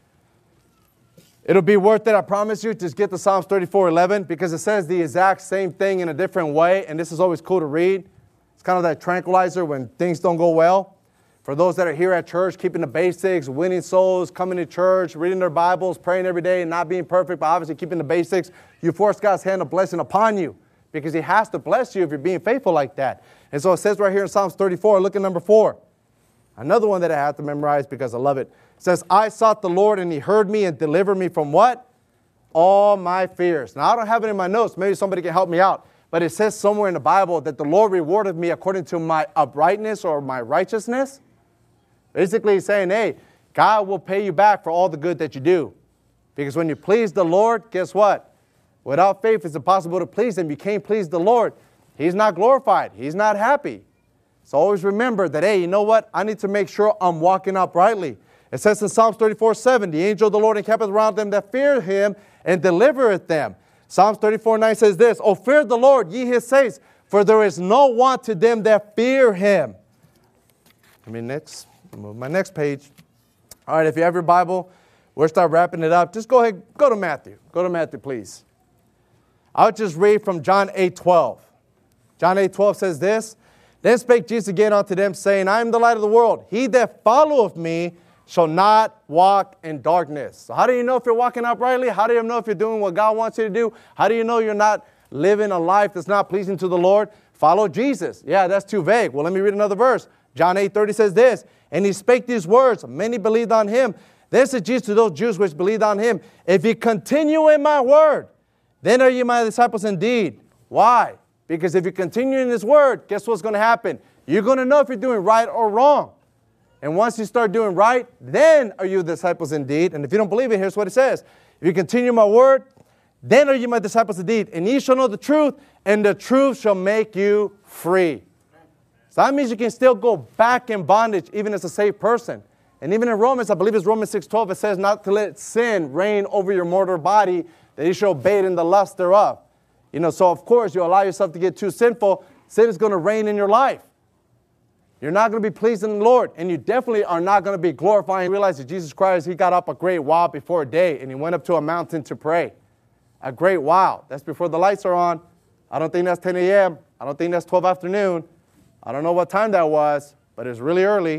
Speaker 3: It'll be worth it, I promise you. Just get to Psalms 34:11 because it says the exact same thing in a different way, and this is always cool to read. It's kind of that tranquilizer when things don't go well. For those that are here at church, keeping the basics, winning souls, coming to church, reading their Bibles, praying every day, and not being perfect, but obviously keeping the basics, you force God's hand of blessing upon you because He has to bless you if you're being faithful like that. And so it says right here in Psalms 34, look at number 4. Another one that I have to memorize because I love it. It says, I sought the Lord and He heard me and delivered me from what? All my fears. Now, I don't have it in my notes. Maybe somebody can help me out. But it says somewhere in the Bible that the Lord rewarded me according to my uprightness or my righteousness. Basically, He's saying, hey, God will pay you back for all the good that you do. Because when you please the Lord, guess what? Without faith, it's impossible to please Him. You can't please the Lord. He's not glorified. He's not happy. So always remember that, hey, you know what? I need to make sure I'm walking uprightly. It says in Psalms 34:7, the angel of the Lord encampeth around them that fear Him and delivereth them. Psalms 34:9 says this, O fear the Lord, ye His saints, for there is no want to them that fear Him. Move my next page. All right, if you have your Bible, we'll start wrapping it up. Just go ahead, go to Matthew. Go to Matthew, please. I'll just read from John 8:12. John 8:12 says this, Then spake Jesus again unto them, saying, I am the light of the world. He that followeth me shall not walk in darkness. So how do you know if you're walking uprightly? How do you know if you're doing what God wants you to do? How do you know you're not living a life that's not pleasing to the Lord? Follow Jesus. Yeah, that's too vague. Well, let me read another verse. John 8:30 says this, And He spake these words, many believed on Him. Then said Jesus to those Jews which believed on Him, If ye continue in my word, then are ye my disciples indeed. Why? Because if you continue in His word, guess what's going to happen? You're going to know if you're doing right or wrong. And once you start doing right, then are you disciples indeed. And if you don't believe it, here's what it says. If you continue my word, then are you my disciples indeed. And ye shall know the truth, and the truth shall make you free. So that means you can still go back in bondage even as a saved person. And even in Romans, I believe it's Romans 6:12, it says not to let sin reign over your mortal body, that you shall obey it in the lust thereof. So of course you allow yourself to get too sinful, sin is going to reign in your life. You're not going to be pleasing the Lord, and you definitely are not going to be glorifying. Realize that Jesus Christ, He got up a great while before day, and He went up to a mountain to pray. A great while. That's before the lights are on. I don't think that's 10 a.m. I don't think that's 12 afternoon. I don't know what time that was, but it's really early.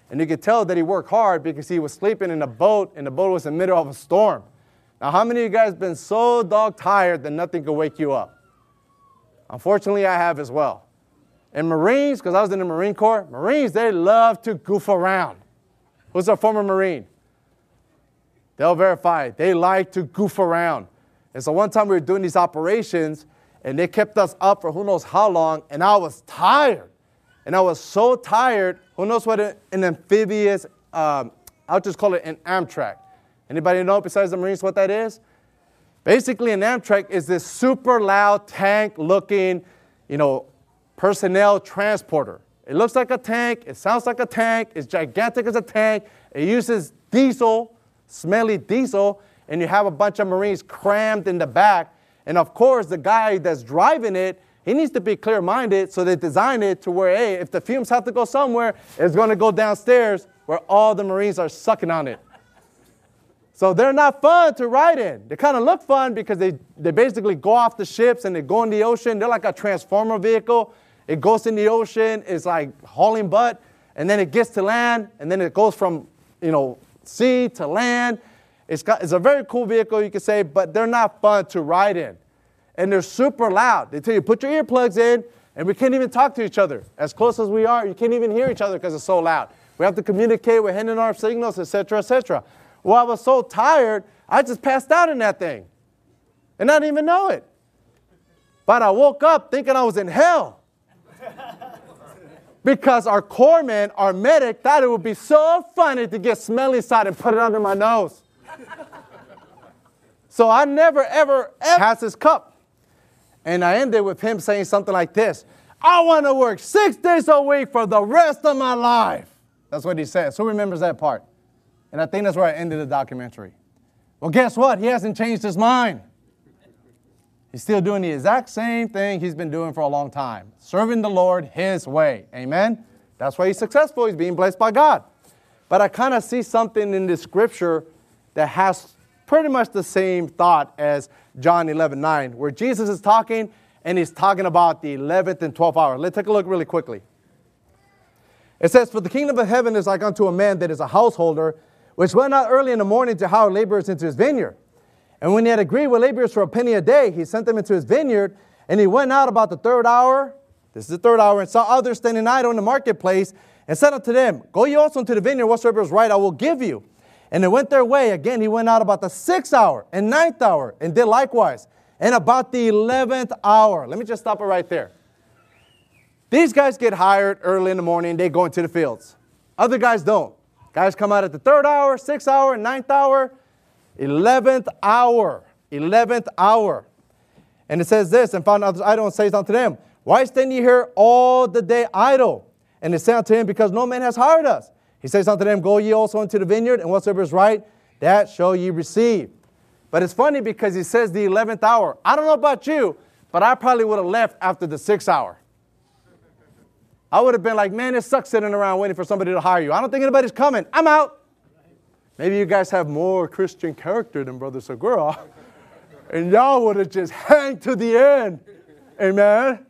Speaker 3: And you could tell that he worked hard because he was sleeping in a boat, and the boat was in the middle of a storm. Now, how many of you guys been so dog tired that nothing could wake you up? Unfortunately, I have as well. And Marines, because I was in the Marine Corps, Marines, they love to goof around. Who's a former Marine? They'll verify it. They like to goof around. And so one time we were doing these operations, and they kept us up for who knows how long, and I was tired. And I was so tired. Who knows what an amphibious, I'll just call it an Amtrak. Anybody know besides the Marines what that is? Basically, an Amtrak is this super loud tank-looking, personnel transporter. It looks like a tank. It sounds like a tank. It's gigantic as a tank. It uses diesel, smelly diesel, and you have a bunch of Marines crammed in the back. And, of course, the guy that's driving it, he needs to be clear-minded, so they design it to where, hey, if the fumes have to go somewhere, it's going to go downstairs where all the Marines are sucking on it. So they're not fun to ride in. They kind of look fun because they basically go off the ships and they go in the ocean. They're like a transformer vehicle. It goes in the ocean. It's like hauling butt. And then it gets to land. And then it goes from, sea to land. It's a very cool vehicle, you could say, but they're not fun to ride in. And they're super loud. They tell you, put your earplugs in, and we can't even talk to each other. As close as we are, you can't even hear each other because it's so loud. We have to communicate with hand and arm signals, etc., etc. Well, I was so tired, I just passed out in that thing. And I didn't even know it. But I woke up thinking I was in hell. Because our corpsman, our medic, thought it would be so funny to get smelly side and put it under my nose. So I never, ever passed his cup. And I ended with him saying something like this: I want to work 6 days a week for the rest of my life. That's what he says. Who remembers that part? And I think that's where I ended the documentary. Well, guess what? He hasn't changed his mind. He's still doing the exact same thing he's been doing for a long time, serving the Lord his way. Amen? That's why he's successful. He's being blessed by God. But I kind of see something in this scripture that has pretty much the same thought as John 11:9, where Jesus is talking, and he's talking about the 11th and 12th hour. Let's take a look really quickly. It says, for the kingdom of heaven is like unto a man that is a householder, which went out early in the morning to hire laborers into his vineyard. And when he had agreed with laborers for a penny a day, he sent them into his vineyard, and he went out about the third hour, this is the third hour, and saw others standing idle in the marketplace, and said unto them, go ye also into the vineyard, whatsoever is right I will give you. And they went their way. Again, he went out about the 6th hour and 9th hour, and did likewise. And about the 11th hour. Let me just stop it right there. These guys get hired early in the morning, they go into the fields. Other guys don't. Guys come out at the 3rd hour, 6th hour, 9th hour, 11th hour. 11th hour. And it says this, and found others idle, and says unto them, why stand ye here all the day idle? And they say unto him, because no man has hired us. He says unto them, go ye also into the vineyard, and whatsoever is right, that shall ye receive. But it's funny because he says the 11th hour. I don't know about you, but I probably would have left after the 6th hour. I would have been like, man, it sucks sitting around waiting for somebody to hire you. I don't think anybody's coming. I'm out. Maybe you guys have more Christian character than Brother Segura. And y'all would have just hanged to the end. Amen.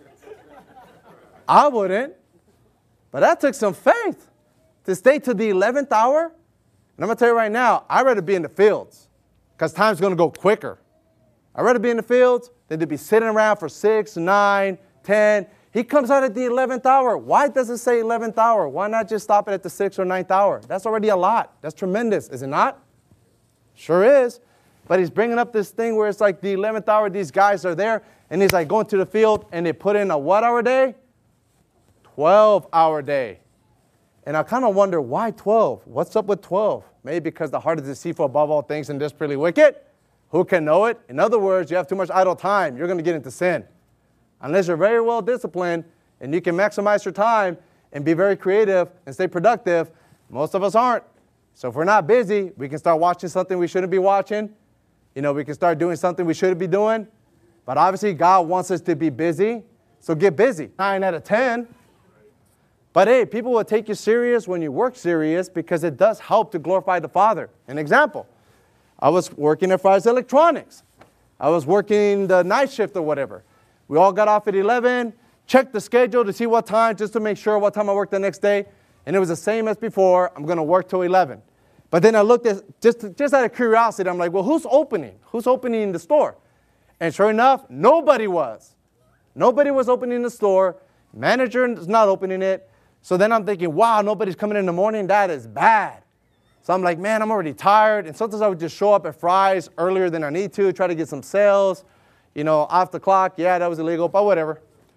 Speaker 3: I wouldn't. But that took some faith to stay to the 11th hour. And I'm going to tell you right now, I'd rather be in the fields because time's going to go quicker. I'd rather be in the fields than to be sitting around for 6, 9, 10. He comes out at the 11th hour. Why does it say 11th hour? Why not just stop it at the 6th or 9th hour? That's already a lot. That's tremendous, is it not? Sure is. But he's bringing up this thing where it's like the 11th hour, these guys are there, and he's like going to the field, and they put in a what hour day? 12-hour day. And I kind of wonder, why 12? What's up with 12? Maybe because the heart is deceitful above all things and desperately wicked. Who can know it? In other words, you have too much idle time. You're going to get into sin. Unless you're very well disciplined and you can maximize your time and be very creative and stay productive, most of us aren't. So if we're not busy, we can start watching something we shouldn't be watching. We can start doing something we shouldn't be doing. But obviously, God wants us to be busy. So get busy. 9 out of 10. But hey, people will take you serious when you work serious because it does help to glorify the Father. An example, I was working at Fry's Electronics. I was working the night shift or whatever. We all got off at 11, checked the schedule to see what time, just to make sure what time I worked the next day. And it was the same as before. I'm going to work till 11. But then I looked at, just out of curiosity, I'm like, well, who's opening? Who's opening the store? And sure enough, nobody was. Nobody was opening the store. Manager is not opening it. So then I'm thinking, wow, nobody's coming in the morning. That is bad. So I'm like, man, I'm already tired. And sometimes I would just show up at Fry's earlier than I need to, try to get some sales, off the clock. Yeah, that was illegal, but whatever.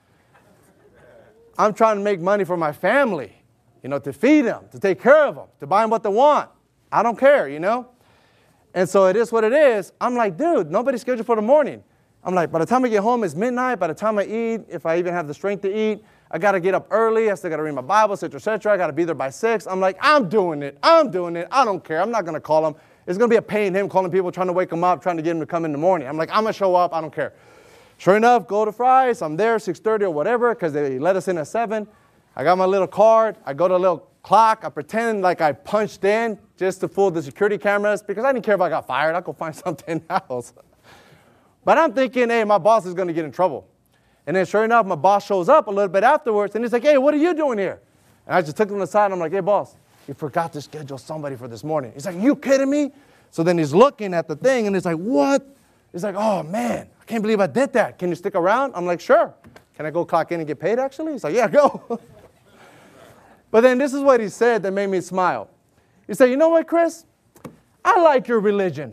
Speaker 3: I'm trying to make money for my family, to feed them, to take care of them, to buy them what they want. I don't care, And so it is what it is. I'm like, dude, nobody's scheduled for the morning. I'm like, by the time I get home, it's midnight. By the time I eat, if I even have the strength to eat, I got to get up early. I still got to read my Bible, et cetera, et cetera. I got to be there by 6. I'm like, I'm doing it. I don't care. I'm not going to call him. It's going to be a pain him calling people, trying to wake them up, trying to get him to come in the morning. I'm like, I'm going to show up. I don't care. Sure enough, go to Fry's. I'm there 6:30 or whatever because they let us in at 7. I got my little card. I go to a little clock. I pretend like I punched in just to fool the security cameras because I didn't care if I got fired. I'll go find something else. But I'm thinking, hey, my boss is going to get in trouble. And then sure enough, my boss shows up a little bit afterwards, and he's like, hey, what are you doing here? And I just took him aside, and I'm like, hey, boss, you forgot to schedule somebody for this morning. He's like, you kidding me? So then he's looking at the thing, and he's like, what? He's like, oh, man, I can't believe I did that. Can you stick around? I'm like, sure. Can I go clock in and get paid, actually? He's like, yeah, go. But then this is what he said that made me smile. He said, you know what, Chris? I like your religion.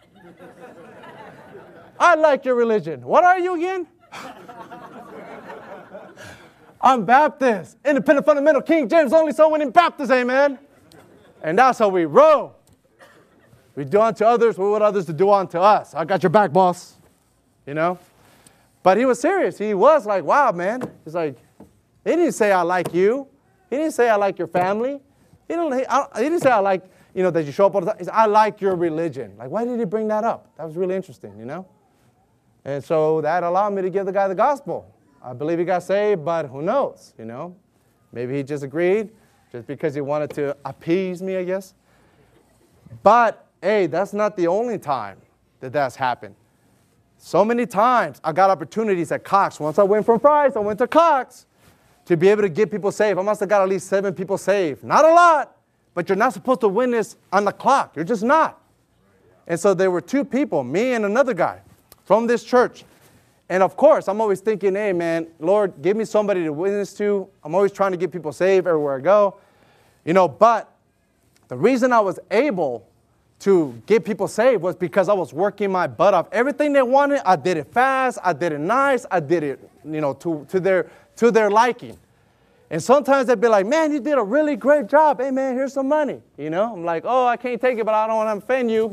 Speaker 3: I like your religion. What are you again? I'm Baptist, independent fundamental, King James only soul winning Baptist, amen. And that's how we roll. We do unto others what we want others to do unto us. I got your back, boss. But he was serious. He was like, wow, man. He's like, he didn't say I like you. He didn't say I like your family. He didn't say I like, that you show up all the time. He said, I like your religion. Like, why did he bring that up? That was really interesting, And so that allowed me to give the guy the gospel. I believe he got saved, but who knows, Maybe he just agreed just because he wanted to appease me, I guess. But, hey, that's not the only time that that's happened. So many times I got opportunities at Cox. Once I went from Fry's, I went to Cox to be able to get people saved. I must have got at least 7 people saved. Not a lot, but you're not supposed to witness on the clock. You're just not. And so there were 2 people, me and another guy from this church. And of course, I'm always thinking, hey, man, Lord, give me somebody to witness to. I'm always trying to get people saved everywhere I go. But the reason I was able to get people saved was because I was working my butt off. Everything they wanted, I did it fast. I did it nice. I did it, to their liking. And sometimes they'd be like, man, you did a really great job. Hey, man, here's some money. I'm like, oh, I can't take it, but I don't want to offend you,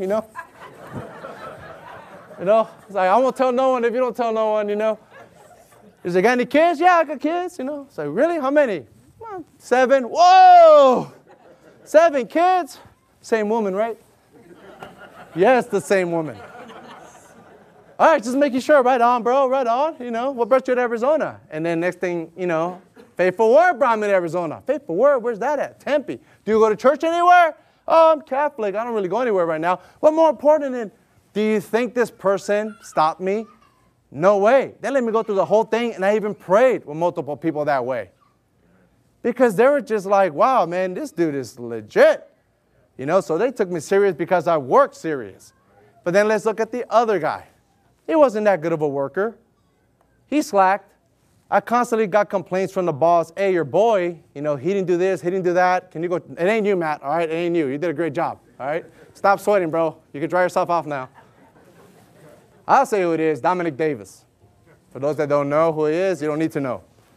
Speaker 3: It's like, I won't tell no one if you don't tell no one, He's like, got any kids? Yeah, I got kids, It's like, really? How many? Well, 7. Whoa! 7 kids? Same woman, right? Yes, the same woman. All right, just making sure. Right on, bro. Right on. What brought you to Arizona? And then next thing, Faithful Word brought me to Arizona. Faithful Word, where's that at? Tempe. Do you go to church anywhere? Oh, I'm Catholic. I don't really go anywhere right now. What more important than, do you think this person stopped me? No way. They let me go through the whole thing, and I even prayed with multiple people that way. Because they were just like, wow, man, this dude is legit. So they took me serious because I worked serious. But then let's look at the other guy. He wasn't that good of a worker. He slacked. I constantly got complaints from the boss. Hey, your boy, he didn't do this, he didn't do that. Can you go? It ain't you, Matt, all right? It ain't you. You did a great job, all right? Stop sweating, bro. You can dry yourself off now. I'll say who it is, Dominic Davis. For those that don't know who he is, you don't need to know.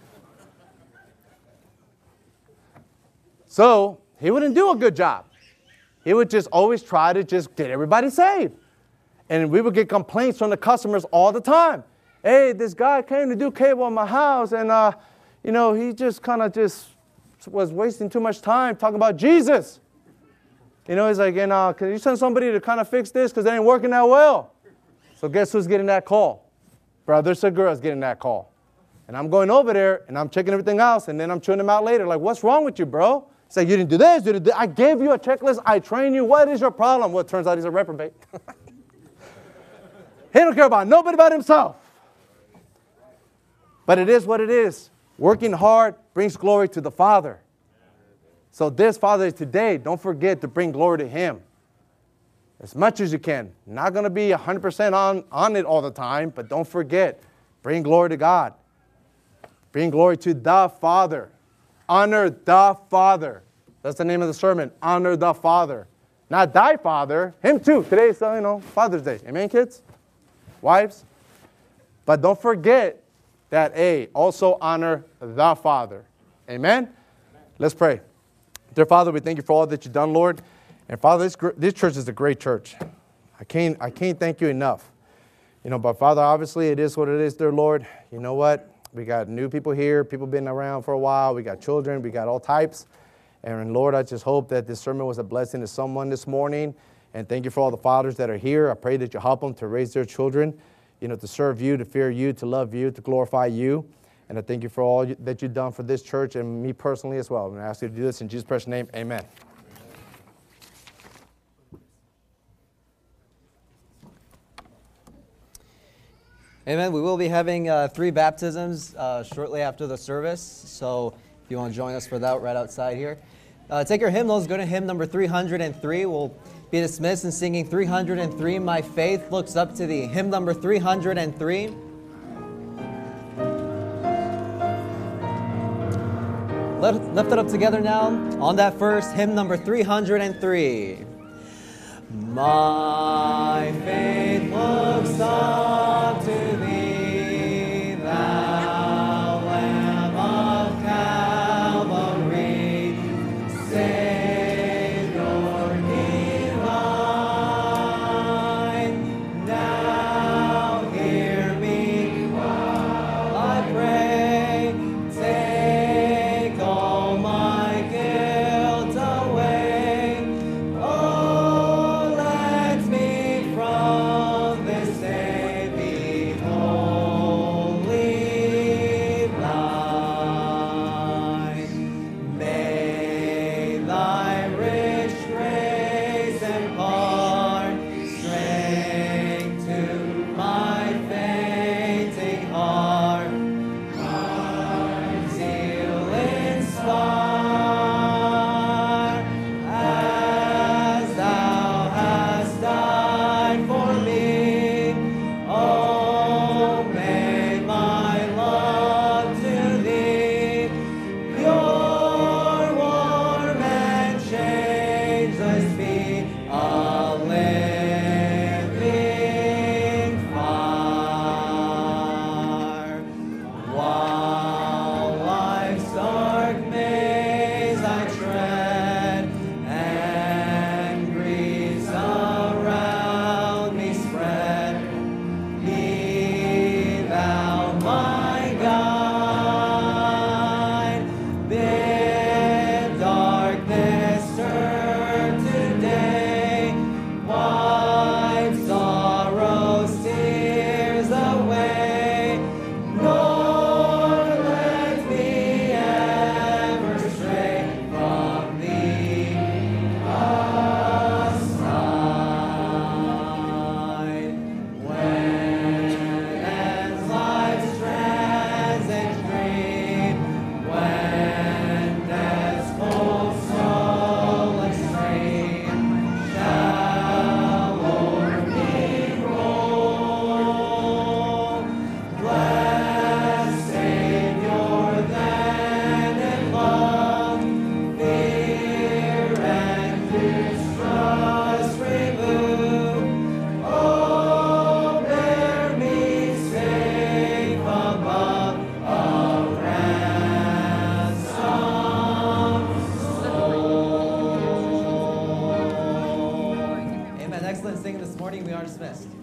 Speaker 3: So he wouldn't do a good job. He would just always try to just get everybody saved. And we would get complaints from the customers all the time. Hey, this guy came to do cable in my house, and, he just kind of was wasting too much time talking about Jesus. He's like, can you send somebody to kind of fix this because it ain't working that well? So guess who's getting that call? Brothers or girls getting that call. And I'm going over there, and I'm checking everything else, and then I'm chewing them out later. Like, what's wrong with you, bro? He's like, you didn't do this, you didn't do that. I gave you a checklist. I trained you. What is your problem? Well, it turns out he's a reprobate. He don't care about nobody but himself. But it is what it is. Working hard brings glory to the Father. So this Father's Day today, don't forget to bring glory to Him as much as you can. Not going to be 100% on it all the time, but don't forget, bring glory to God. Bring glory to the Father. Honor the Father. That's the name of the sermon. Honor the Father. Not thy Father. Him too. Today's, Father's Day. Amen, kids? Wives? But don't forget that, also honor the Father. Amen? Let's pray. Dear Father, we thank you for all that you've done, Lord. And Father, this church is a great church. I can't thank you enough. But Father, obviously it is what it is, dear Lord. You know what? We got new people here, people been around for a while. We got children, we got all types. And Lord, I just hope that this sermon was a blessing to someone this morning. And thank you for all the fathers that are here. I pray that you help them to raise their children, to serve you, to fear you, to love you, to glorify you. And I thank you for all that you've done for this church and me personally as well. And I ask you to do this in Jesus' precious name. Amen.
Speaker 1: Amen. We will be having 3 baptisms shortly after the service. So if you want to join us for that, right outside here. Take your hymnals, go to hymn number 303. We'll be dismissed and singing 303, My Faith Looks Up to Thee. Hymn number 303. Lift it up together now. On that first, hymn number 303. My faith looks up to Thee, Thou Lamb of Calvary, Savior divine. Now hear me while I pray. Take all my guilt away. Oh, let me from this day be wholly thine. May Thy rich grace impart strength to my fainting heart. Zeal inspire, as Thou hast died for me. Oh, may my love to Thee, pure, warm, and changeless be, a living fire. While life's dark maze I tread, and griefs around me spread, be Thou my guide. Bid darkness turn to day, wipe sorrow's tears away, nor let me ever stray from Thee aside. When ends life's transient dream, when death's full soul extreme shall o'er me roll, blessed Savior, then in love, fear and distrust remove. Oh, bear me safe above a ransomed soul. Amen. Excellent singing this morning. We are dismissed.